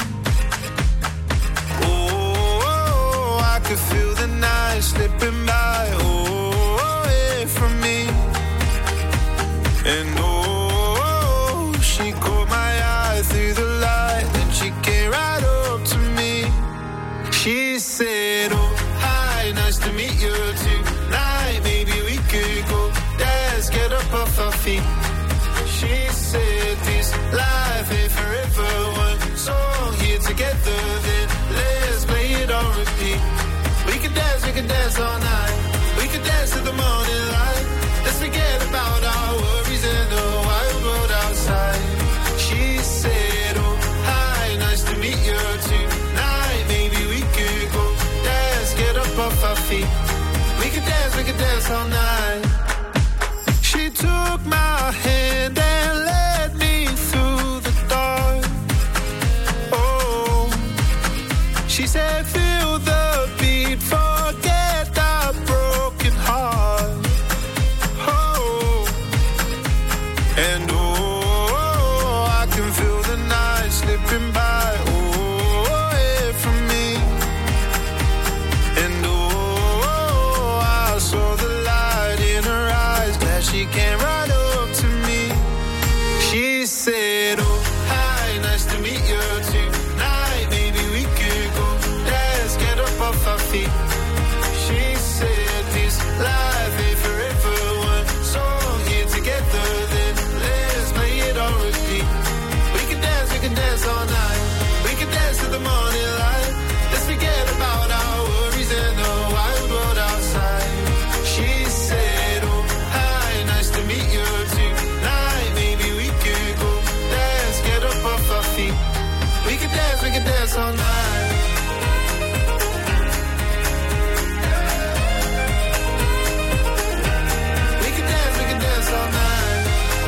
oh, I could feel the night slipping by. Oh, away from me. And oh, she caught my eye through the light, then she came right up to me. She said, oh, hi, nice to meet you tonight. Maybe we could go dance, get up off our feet. She said, this life ain't forever. One song here together, then let's play it on repeat. We could dance all night. We could dance to the morning light. Let's forget about our worries and the wild road outside. She said, oh, hi, nice to meet you tonight. Maybe we could go dance, get up off our feet. We could dance all night. She said, feel the beat, forget that broken heart. Oh, and I can feel the night slipping by. Away from me. And I saw the light in her eyes. Glad she came right up to me. She said, oh, hi, nice to meet you tonight. Maybe we could go. Let's get up off our feet. She said, this life ain't forever. One song here together, then let's play it on repeat. We can dance all night. We can dance to the morning light. Let's forget about our worries and the wild world outside. She said, oh, hi, nice to meet you tonight. Maybe we could go. Let's get up off our feet. We can dance all night. We can dance all night.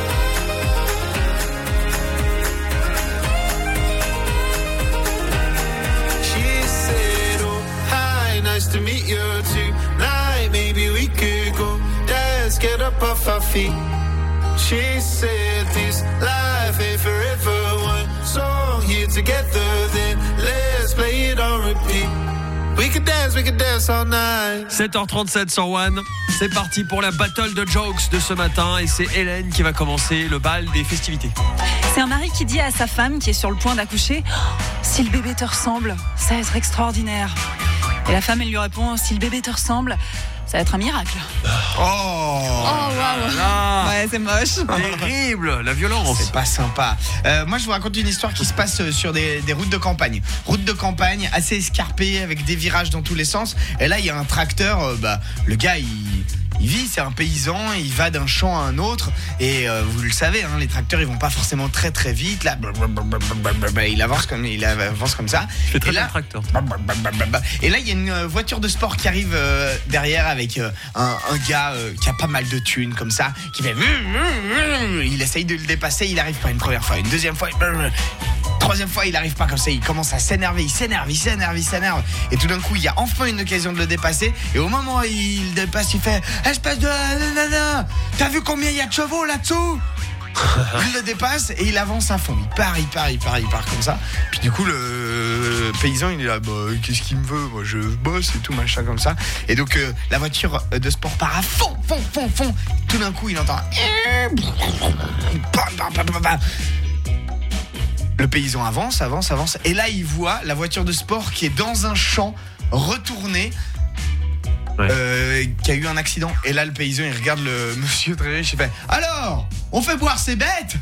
She said, oh, hi, nice to meet you tonight. Maybe we could go. Let's get up off our feet. She said, this life ain't forever. One song here together, then let's play it on repeat. We can dance all night. 7h37 sur One. C'est parti pour la battle de jokes de ce matin. Et c'est Hélène qui va commencer le bal des festivités. C'est un mari qui dit à sa femme qui est sur le point d'accoucher, si le bébé te ressemble, ça va être extraordinaire. Et la femme, elle lui répond, si le bébé te ressemble, ça va être un miracle. Oh, waouh. Ouais, c'est moche. Terrible, la violence. C'est pas sympa. Moi, je vous raconte une histoire qui se passe sur des routes de campagne. Route de campagne assez escarpée avec des virages dans tous les sens. Et là, il y a un tracteur. Le gars, il vit, c'est un paysan, il va d'un champ à un autre. Et vous le savez, hein, les tracteurs, ils vont pas forcément très très vite. Là, il avance comme ça. Je fais très bien le tracteur. Et là, il y a une voiture de sport qui arrive derrière avec un gars qui a pas mal de thunes comme ça, qui fait. Il essaye de le dépasser, il arrive pas une première fois, une deuxième fois. Troisième fois, il arrive pas comme ça, il commence à s'énerver, il s'énerve. Et tout d'un coup, il y a enfin une occasion de le dépasser. Et au moment où il dépasse, il fait espèce de nanana, t'as vu combien il y a de chevaux là-dessous? Il le dépasse et il avance à fond. Il part comme ça. Puis du coup, le paysan, il est là, qu'est-ce qu'il me veut? Moi, je bosse et tout, machin comme ça. Et donc, la voiture de sport part à fond. Tout d'un coup, il entend. Le paysan avance. Et là, il voit la voiture de sport qui est dans un champ retournée. Qui a eu un accident. Et là, le paysan, il regarde le monsieur très riche. Il fait alors, on fait boire ces bêtes.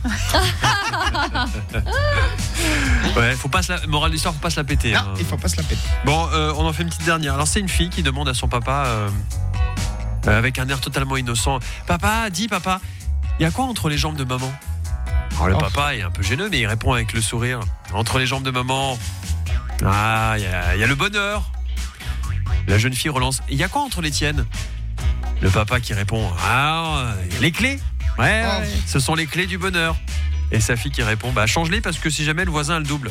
Ouais, morale d'histoire, faut pas se la péter. Non, il faut pas se la péter. Bon, on en fait une petite dernière. Alors, c'est une fille qui demande à son papa, avec un air totalement innocent, papa, il y a quoi entre les jambes de maman? Alors, le papa est un peu gêneux, mais il répond avec le sourire. Entre les jambes de maman, il y a le bonheur. La jeune fille relance, il y a quoi entre les tiennes? Le papa qui répond, les clés. Ouais, ce sont les clés du bonheur. Et sa fille qui répond, change-les parce que si jamais le voisin a le double.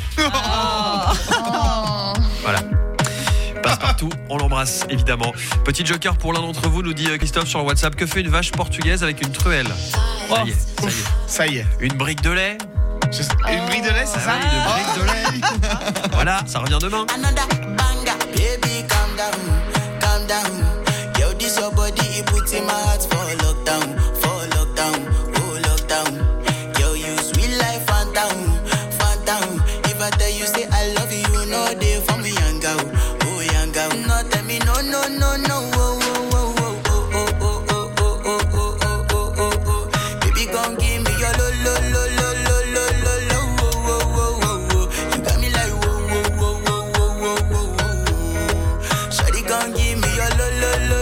Voilà. Passe partout, on l'embrasse évidemment. Petit joker pour l'un d'entre vous, nous dit Christophe sur WhatsApp. Que fait une vache portugaise avec une truelle? Ça y est. Une brique de lait. Une brique de lait, c'est ça? Une brique de lait. Voilà, ça revient demain. Baby, calm down. Yo, this your body, it puts in my heart for lockdown. Yo, you sweet life, phantom. If I tell you, say I love you, no day for me, young girl. No, tell me, no. Baby, come give me your lo. You got me like whoa. Shawty, come give me your lo.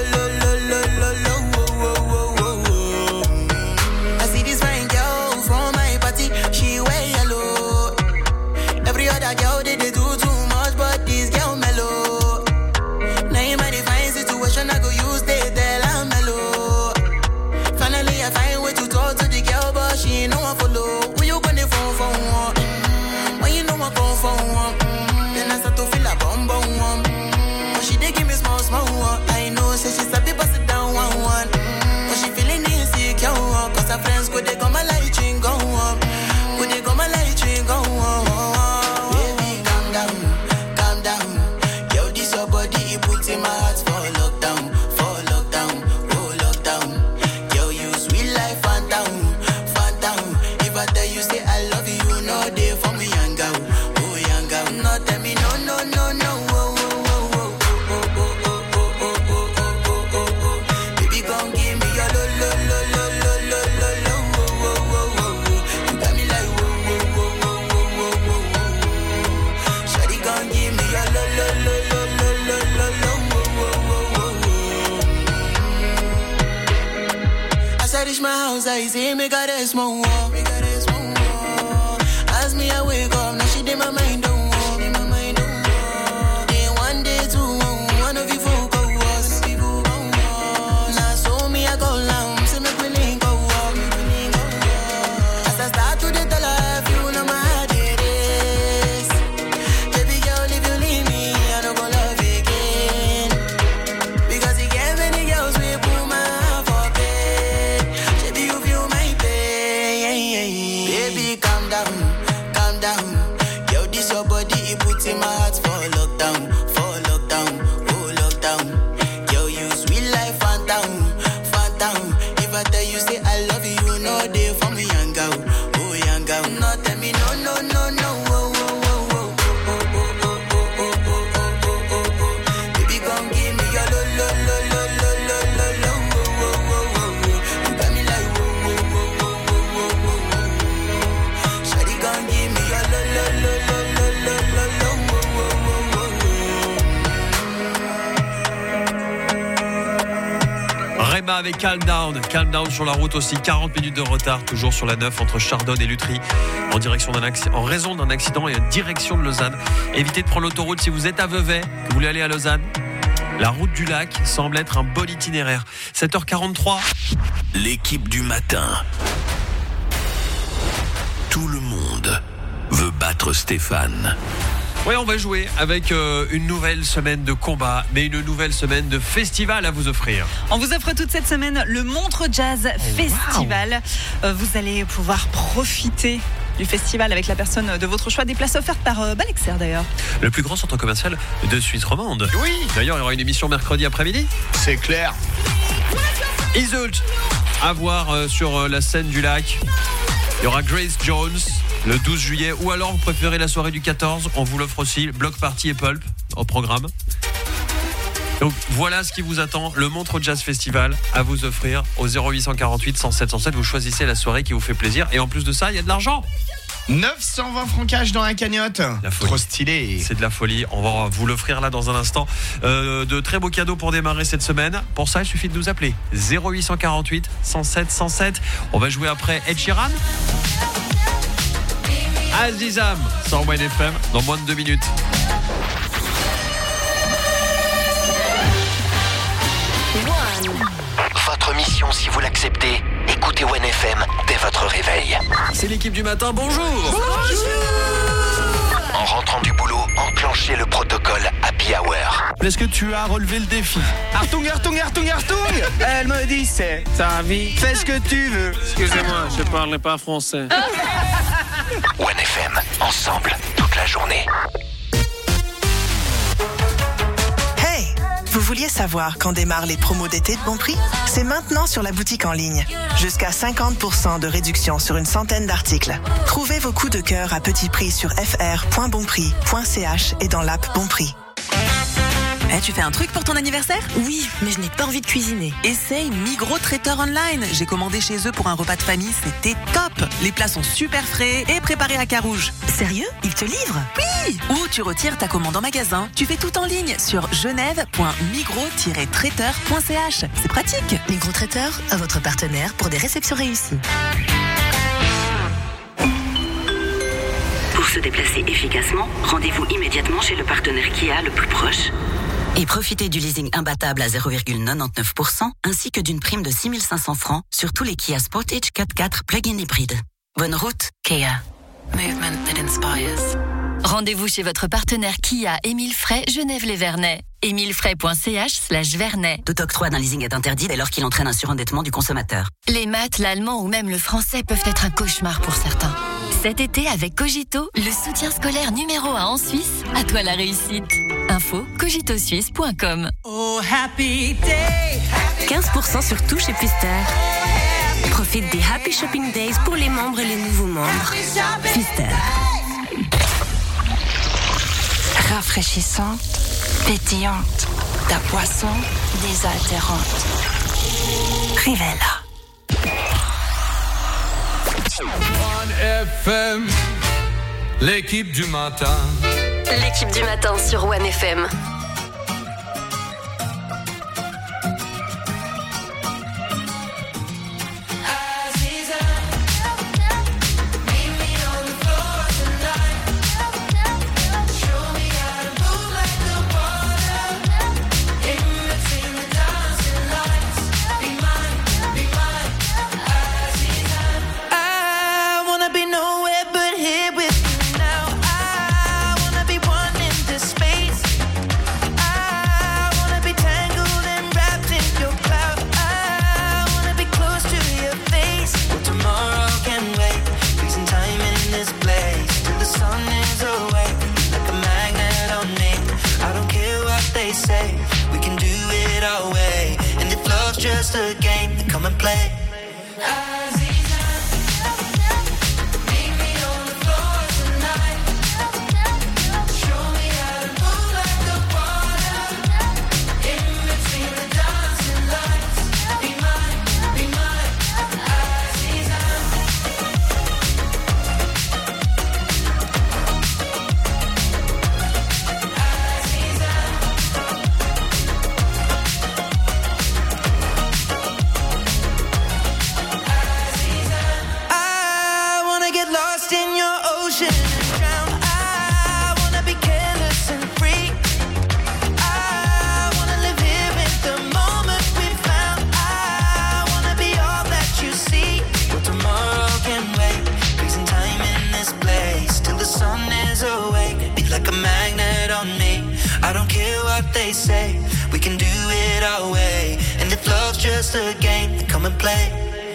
I see this fine girl from my party, she wear yellow. Every other girl they say I love you, no day for me, young girl. Oh, young girl. No, tell me no, no, no, no. Baby, come give me your lo, lo, lo, lo, lo, lo, lo, lo. You got me like whoa, whoa, whoa, whoa, whoa, whoa, whoa. Shawty, come give me your lo, lo, lo, lo, lo, lo, lo, lo. As I reach my house, I see me got a small wall. As me I wake up, now she did my mind don't walk. Then one day two, one of you folk go was. Now so me I go down, say me we link go walk. As I start to the life, you know my heart it is. Baby girl, if you leave me, I don't go love again. Because you get many girls we put my heart for bed. Baby, you feel my pain. Baby, calm down. Yo, this your body, it puts in my heart for lockdown, oh lockdown. Yo, you sweet life, phantom. If I tell you say I love you, no day for me, young girl, oh young girl. No, tell me no, no, no, no. Baby, come give me your lo, lo, lo, lo, lo, lo, lo, lo. You got me like whoa, whoa, whoa, whoa, whoa, whoa, whoa. Shawty, come give me your lo, lo, lo, lo, lo, lo, lo, lo. Rema avec Calm Down sur la route aussi, 40 minutes de retard, toujours sur la 9 entre Chardonne et Lutry, en raison d'un accident et en direction de Lausanne. Évitez de prendre l'autoroute si vous êtes à Vevey, que vous voulez aller à Lausanne. La route du lac semble être un bon itinéraire. 7h43. L'équipe du matin. Tout le monde veut battre Stéphane. Ouais, on va jouer avec une nouvelle semaine de combat, mais une nouvelle semaine de festival à vous offrir. On vous offre toute cette semaine le Montreux Jazz Festival. Vous allez pouvoir profiter du festival avec la personne de votre choix. Des places offertes par Balexer d'ailleurs. Le plus grand centre commercial de Suisse romande. Oui. D'ailleurs, il y aura une émission mercredi après-midi. C'est clair. Isult à voir sur la scène du lac. Il y aura Grace Jones le 12 juillet. Ou alors vous préférez la soirée du 14. On vous l'offre aussi. Block Party et Pulp au programme. Donc voilà ce qui vous attend. Le Montreux Jazz Festival à vous offrir au 0848 107 107. Vous choisissez la soirée qui vous fait plaisir. Et en plus de ça, il y a de l'argent. 920 francs cash dans la cagnotte. Trop stylé. C'est de la folie. On va vous l'offrir là dans un instant. De très beaux cadeaux pour démarrer cette semaine. Pour ça, il suffit de nous appeler 0848 107 107. On va jouer après Ed Sheeran, Azizam sur One FM dans moins de 2 minutes. Votre mission, si vous l'acceptez, écoutez One FM dès votre réveil. C'est l'équipe du matin, bonjour. En rentrant du boulot, enclenchez le protocole Happy Hour. Est-ce que tu as relevé le défi? Artung. Elle me dit c'est ta vie. Fais ce que tu veux. Excusez-moi, je parle pas français. One FM, ensemble, toute la journée. Vous vouliez savoir quand démarrent les promos d'été de Bonprix? C'est maintenant sur la boutique en ligne. Jusqu'à 50% de réduction sur une centaine d'articles. Trouvez vos coups de cœur à petit prix sur fr.bonprix.ch et dans l'app Bonprix. Tu fais un truc pour ton anniversaire? Oui, mais je n'ai pas envie de cuisiner. Essaye Migros Traiteur Online. J'ai commandé chez eux pour un repas de famille, c'était top. Les plats sont super frais et préparés à Carouge. Sérieux? Ils te livrent? Oui. Ou tu retires ta commande en magasin. Tu fais tout en ligne sur genève.migros-traiteur.ch. C'est pratique. Migros Traiteur, à votre partenaire pour des réceptions réussies. Pour se déplacer efficacement, rendez-vous immédiatement chez le partenaire Kia le plus proche. Et profitez du leasing imbattable à 0,99% ainsi que d'une prime de 6 500 francs sur tous les Kia Sportage 4x4 plug-in hybride. Bonne route, Kia. Movement that inspires. Rendez-vous chez votre partenaire Kia Émile Frey, Genève-les-Vernets. emilefrey.ch/Vernets. Tout octroi d'un leasing est interdit dès lors qu'il entraîne un surendettement du consommateur. Les maths, l'allemand ou même le français peuvent être un cauchemar pour certains. Cet été, avec Cogito, le soutien scolaire numéro 1 en Suisse, à toi la réussite. Info cogitosuisse.com. Oh, happy day. 15% sur tout chez Pfister. Profite des Happy Shopping Days pour les membres et les nouveaux membres. Fister. Rafraîchissante, pétillante, ta boisson désaltérante. Rivella. FM, l'équipe du matin. L'équipe du matin sur One FM. Just a game, come and play. They say we can do it our way, and if love's just a game, then come and play.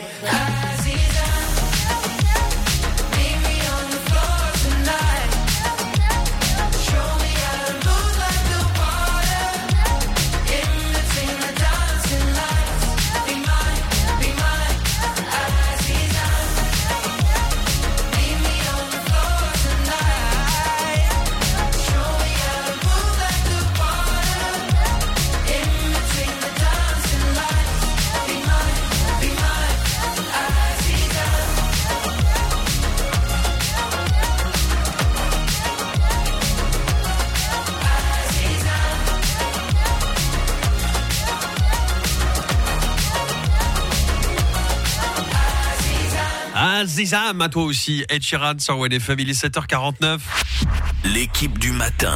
Zizam à toi aussi, Ed Sheeran sur One FM, il est 7h49. L'équipe du matin.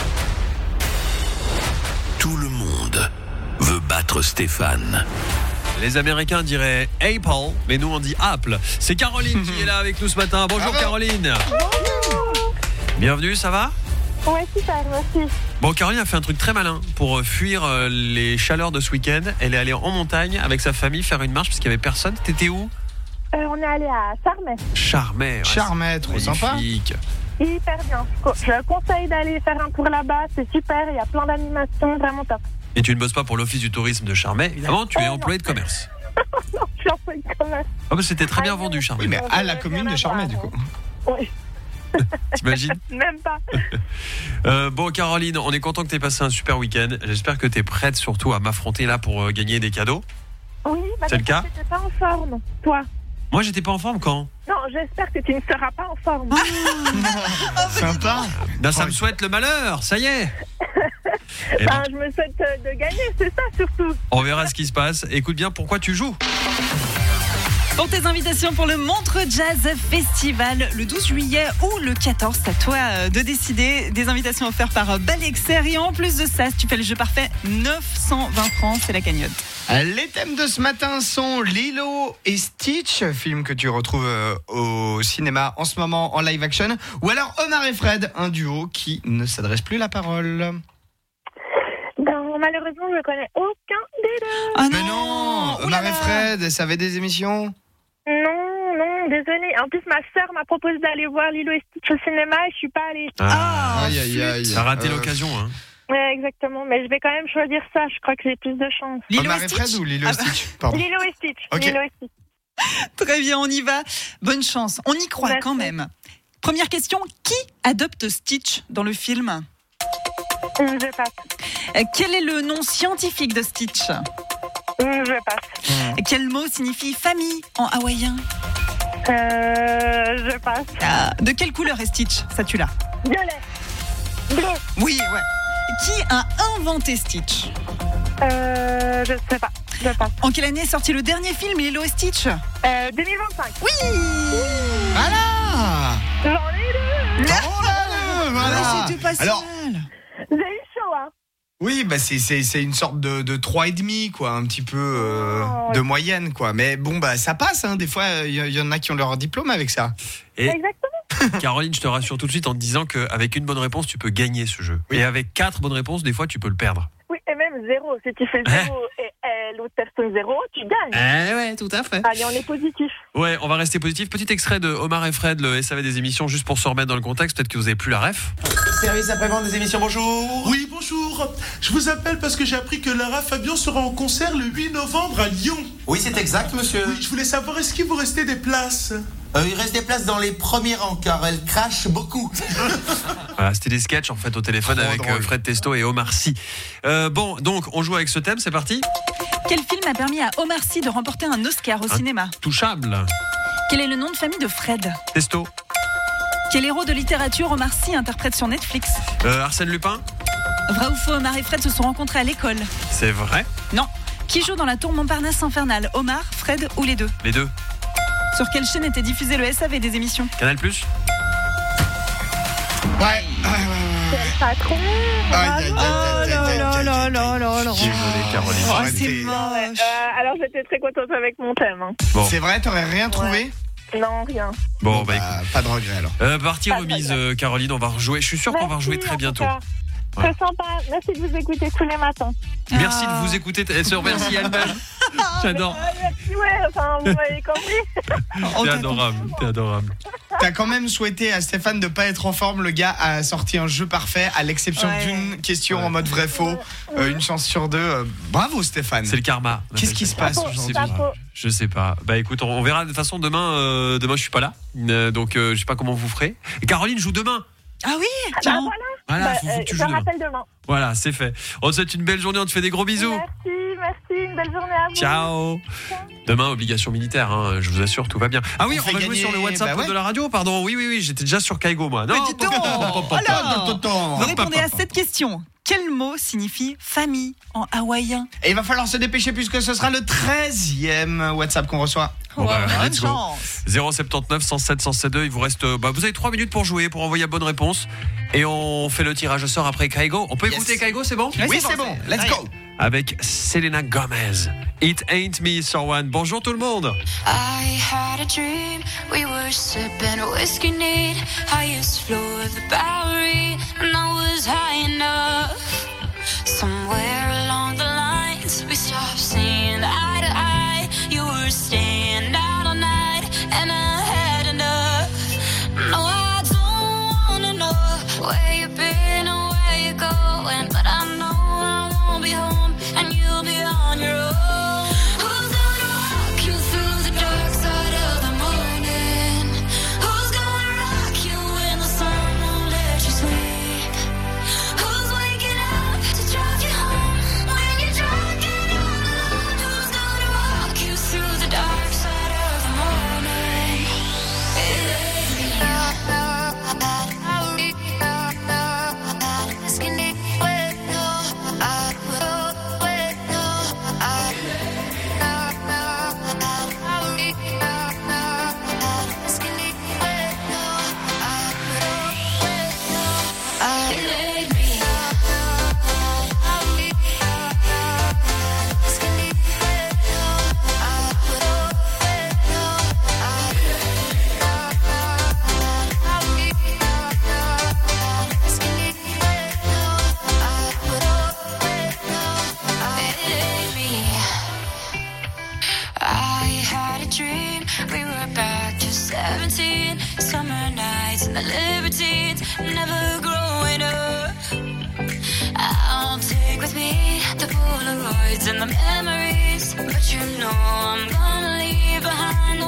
Tout le monde veut battre Stéphane. Les Américains diraient Apple, mais nous on dit Apple. C'est Caroline qui est là avec nous ce matin. Bonjour Caroline. Bienvenue, ça va ? Ouais, super, merci. Bon, Caroline a fait un truc très malin pour fuir les chaleurs de ce week-end. Elle est allée en montagne avec sa famille faire une marche parce qu'il n'y avait personne. T'étais où ? On est allé à Charmey. Charmey, ouais, Charmey, trop sympa. Hyper bien. Je conseille d'aller faire un tour là-bas, c'est super, il y a plein d'animations, vraiment top. Et tu ne bosses pas pour l'Office du tourisme de Charmey, évidemment, tu es employé de commerce. Non, je suis employé de commerce. Ah bah c'était très bien vendu, Charmey. Oui, mais à la commune de Charmey, du coup. Oui. T'imagines ? Même pas. Bon, Caroline, on est content que tu aies passé un super week-end. J'espère que tu es prête surtout à m'affronter là pour gagner des cadeaux. Oui, c'est le cas ? J'étais pas en forme, toi. Moi, j'étais pas en forme quand ? Non, j'espère que tu ne seras pas en forme. Sympa. Ben, ça me souhaite le malheur, ça y est. Je me souhaite de gagner, c'est ça surtout. On verra ce qui se passe. Écoute bien pourquoi tu joues. Pour tes invitations pour le Montreux Jazz Festival le 12 juillet ou le 14, c'est à toi de décider. Des invitations offertes par Balexer. Et en plus de ça, si tu fais le jeu parfait, 920 francs, c'est la cagnotte. Les thèmes de ce matin sont Lilo et Stitch, film que tu retrouves au cinéma en ce moment en live action, ou alors Omar et Fred, un duo qui ne s'adresse plus la parole. Malheureusement, je ne connais aucun des deux. Ah mais non, Omar et Fred, ça avait des émissions ? Non, désolée. En plus, ma sœur m'a proposé d'aller voir Lilo et Stitch au cinéma et je suis pas allée. Aïe. T'as raté l'occasion, hein. Ouais, exactement. Mais je vais quand même choisir ça. Je crois que j'ai plus de chance. Omar et Fred ou Lilo et Stitch ? Pardon. Lilo et Stitch. Okay. Lilo et Stitch. Très bien, on y va. Bonne chance. On y croit quand même. Première question, qui adopte Stitch dans le film ? Je passe. Quel est le nom scientifique de Stitch ? Je passe. Quel mot signifie famille en hawaïen ? Je passe. De quelle couleur est Stitch ? Ça, tu l'as. Violet. Bleu. Oui, ouais. Qui a inventé Stitch ? Je sais pas. Je passe. En quelle année est sorti le dernier film Lilo et Stitch ? 2025. Oui. Voilà. J'en ai deux. Voilà. C'était pas si Alors, mal. J'ai eu chaud, hein. oui, bah c'est une sorte de 3,5 quoi, un petit peu de moyenne quoi. Mais bon bah ça passe hein. Des fois il y en a qui ont leur diplôme avec ça. Et Exactement. Caroline, je te rassure tout de suite en te disant qu'avec une bonne réponse, tu peux gagner ce jeu. Oui. Et avec 4 bonnes réponses, des fois, tu peux le perdre. Oui, et même 0. Si tu fais 0 et l'autre personne 0, tu gagnes. Ouais, tout à fait. Allez, on est positif. Ouais, on va rester positif. Petit extrait de Omar et Fred, le SAV des émissions, juste pour se remettre dans le contexte. Peut-être que vous avez plus la ref. Service après-vente des émissions, bonjour. Oui, bonjour. Je vous appelle parce que j'ai appris que Lara Fabian sera en concert le 8 novembre à Lyon. Oui, c'est exact, monsieur. Oui, je voulais savoir, est-ce qu'il vous restait des places ? Il reste des places dans les premiers rangs car elle crache beaucoup. Voilà, c'était des sketchs en fait au téléphone avec Fred Testo et Omar Sy. Bon, donc on joue avec ce thème, c'est parti. Quel film a permis à Omar Sy de remporter un Oscar au cinéma ? Touchable. Quel est le nom de famille de Fred ? Testo. Quel héros de littérature Omar Sy interprète sur Netflix ? Arsène Lupin. Vrai ou faux, Omar et Fred se sont rencontrés à l'école ? C'est vrai. Non. Qui joue dans la tour Montparnasse infernale ? Omar, Fred ou les deux ? Les deux. Sur quelle chaîne était diffusé le SAV des émissions ? Canal+. Ouais. Quel patron. Désolé, Caroline. Oh, c'est moche. Alors j'étais très contente avec mon thème. Hein. Bon. C'est vrai, t'aurais rien trouvé ? Non, rien. Bon, bah écoute. Pas de regret alors. Partie remise, Caroline, on va rejouer. Je suis sûr qu'on va rejouer très bientôt. Très sympa. Merci de vous écouter tous les matins. Merci de vous écouter. Elle se remercie elle-même. J'adore. Ouais, enfin, vous m'avez compris. T'es adorable. T'as quand même souhaité à Stéphane de pas être en forme. Le gars a sorti un jeu parfait, à l'exception d'une question en mode vrai-faux. Une chance sur deux. Bravo Stéphane. C'est le karma. Qu'est-ce qui se passe aujourd'hui ? Je sais pas. Bah écoute, on verra. De toute façon, demain je suis pas là. Donc je sais pas comment vous ferez. Et Caroline joue demain. Ah oui, tiens. Voilà, faut que tu joues je rappelle demain. Voilà, c'est fait. On te souhaite une belle journée, on te fait des gros bisous. Merci, une belle journée à vous. Ciao. Demain, obligation militaire, hein, je vous assure, tout va bien. Ah oui, on va jouer sur le WhatsApp de la radio, pardon. Oui, j'étais déjà sur Kaigo, moi. Non, mais dis donc. Alors, vous répondez à cette question. Quel mot signifie famille en hawaïen ? Et il va falloir se dépêcher puisque ce sera le 13e WhatsApp qu'on reçoit. Bon bah, let's go. 079 107 107.2. Il vous reste. Vous avez 3 minutes pour jouer, pour envoyer la bonne réponse. Et on fait le tirage au sort après Kaigo. On peut écouter Kaigo, c'est bon ? Oui, c'est bon. Let's go. Avec Selena Gomez. It Ain't Me, So One. Bonjour tout le monde. I had a dream. We were sipping whiskey neat. Highest floor of the Bowery. And I was high enough. Somewhere along the lines, we stopped seeing eye to eye. You were staying out all night, and I had enough. No, I don't wanna know where you've been or where you're going, but I know I won't be home, and you'll be on your own. Who's gonna walk you through the dark side of the morning? Who's gonna rock you when the sun won't let you sleep? Who's waking up to drive you home when you're drunk and you're alone? Who's gonna walk you through the dark side of the morning? I had a dream, we were back to 17. Summer nights and the libertines, never growing up. I'll take with me the Polaroids and the memories, but you know I'm gonna leave behind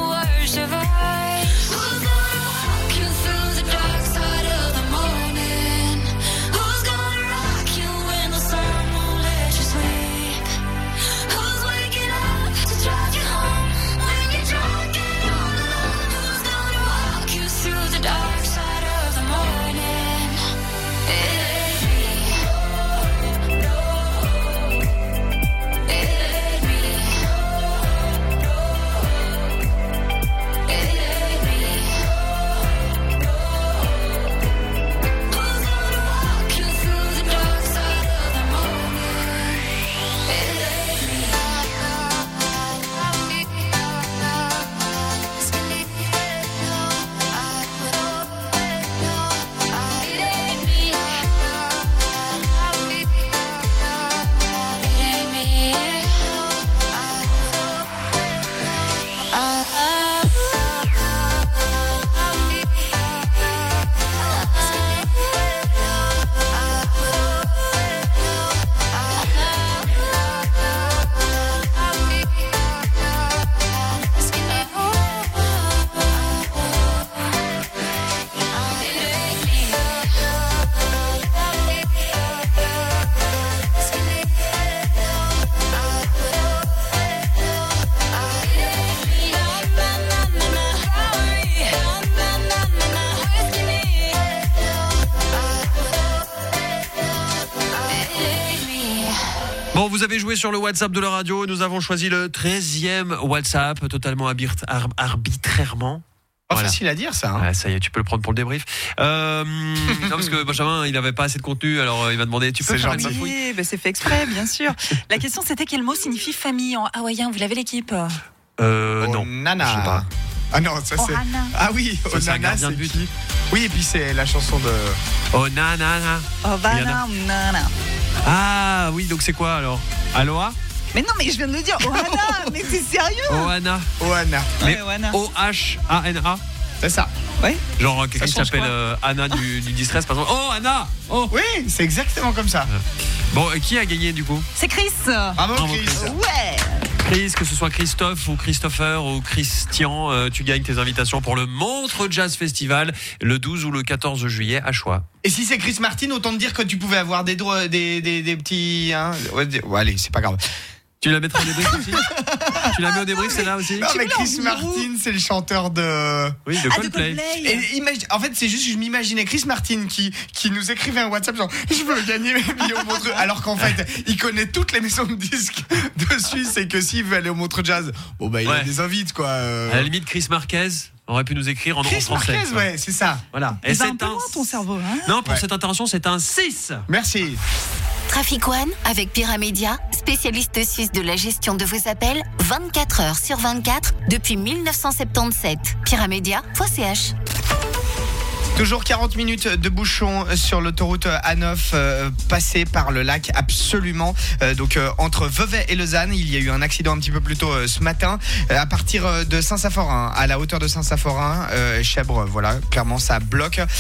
Bon, vous avez joué sur le WhatsApp de la radio. Nous avons choisi le 13e WhatsApp, totalement arbitrairement. Pas facile à dire, ça. Hein. Ouais, ça y est, tu peux le prendre pour le débrief. Non, parce que Benjamin, il n'avait pas assez de contenu, alors il m'a demandé, tu peux faire une bafouille ? Oui, c'est fait exprès, bien sûr. La question, c'était quel mot signifie famille en hawaïen ? Vous l'avez, l'équipe ? Non. Nana. Je sais pas. Ah non, ça c'est. Ohana. Ah oui, Ça, c'est un Onana, gardien de but. qui ? Oui, et puis c'est la chanson de. Oh nanana. Ovana, nana. Ah oui, donc c'est quoi alors ? Aloha ? Mais non, mais je viens de le dire, Ohana, mais t'es sérieux ? Ohana. Ohana. Mais Ohana. O-H-A-N-A. C'est ça. Ouais. Genre quelqu'un qui change s'appelle quoi Anna du Distress, par exemple. Oh Anna. Oh. Oui, c'est exactement comme ça. Bon, qui a gagné du coup ? C'est Chris. Bravo, Chris. Ouais. Chris, que ce soit Christophe ou Christopher ou Christian, tu gagnes tes invitations pour le Montreux Jazz Festival le 12 ou le 14 juillet à choix. Et si c'est Chris Martin, autant te dire que tu pouvais avoir des petits. Hein. Ouais, allez, c'est pas grave. Tu la mettrais au débrief aussi ? Tu la mets au débrief, celle-là aussi ? Non, mais Chris Martin, c'est le chanteur de. Oui, de Coldplay. Et en fait, c'est juste que je m'imaginais Chris Martin qui nous écrivait un WhatsApp genre je veux gagner mes billets au Montreux, alors qu'en fait, il connaît toutes les maisons de disques de Suisse et que s'il veut aller au Montreux Jazz, bon bah il a des invites quoi. À la limite, Chris Marquez aurait pu nous écrire en Chris français. Marquez, ouais, c'est ça. Voilà. Et c'est un peu loin ton cerveau, hein ? Non, pour cette intervention, c'est un 6. Merci. Trafic One avec Pyramédia, spécialiste suisse de la gestion de vos appels 24 heures sur 24 depuis 1977. Pyramédia.ch. Toujours 40 minutes de bouchon sur l'autoroute A9 passée par le lac absolument. Donc entre Vevey et Lausanne, il y a eu un accident un petit peu plus tôt ce matin. À partir de Saint-Saphorin, à la hauteur de Saint-Saphorin, Chèvre, voilà, clairement ça bloque.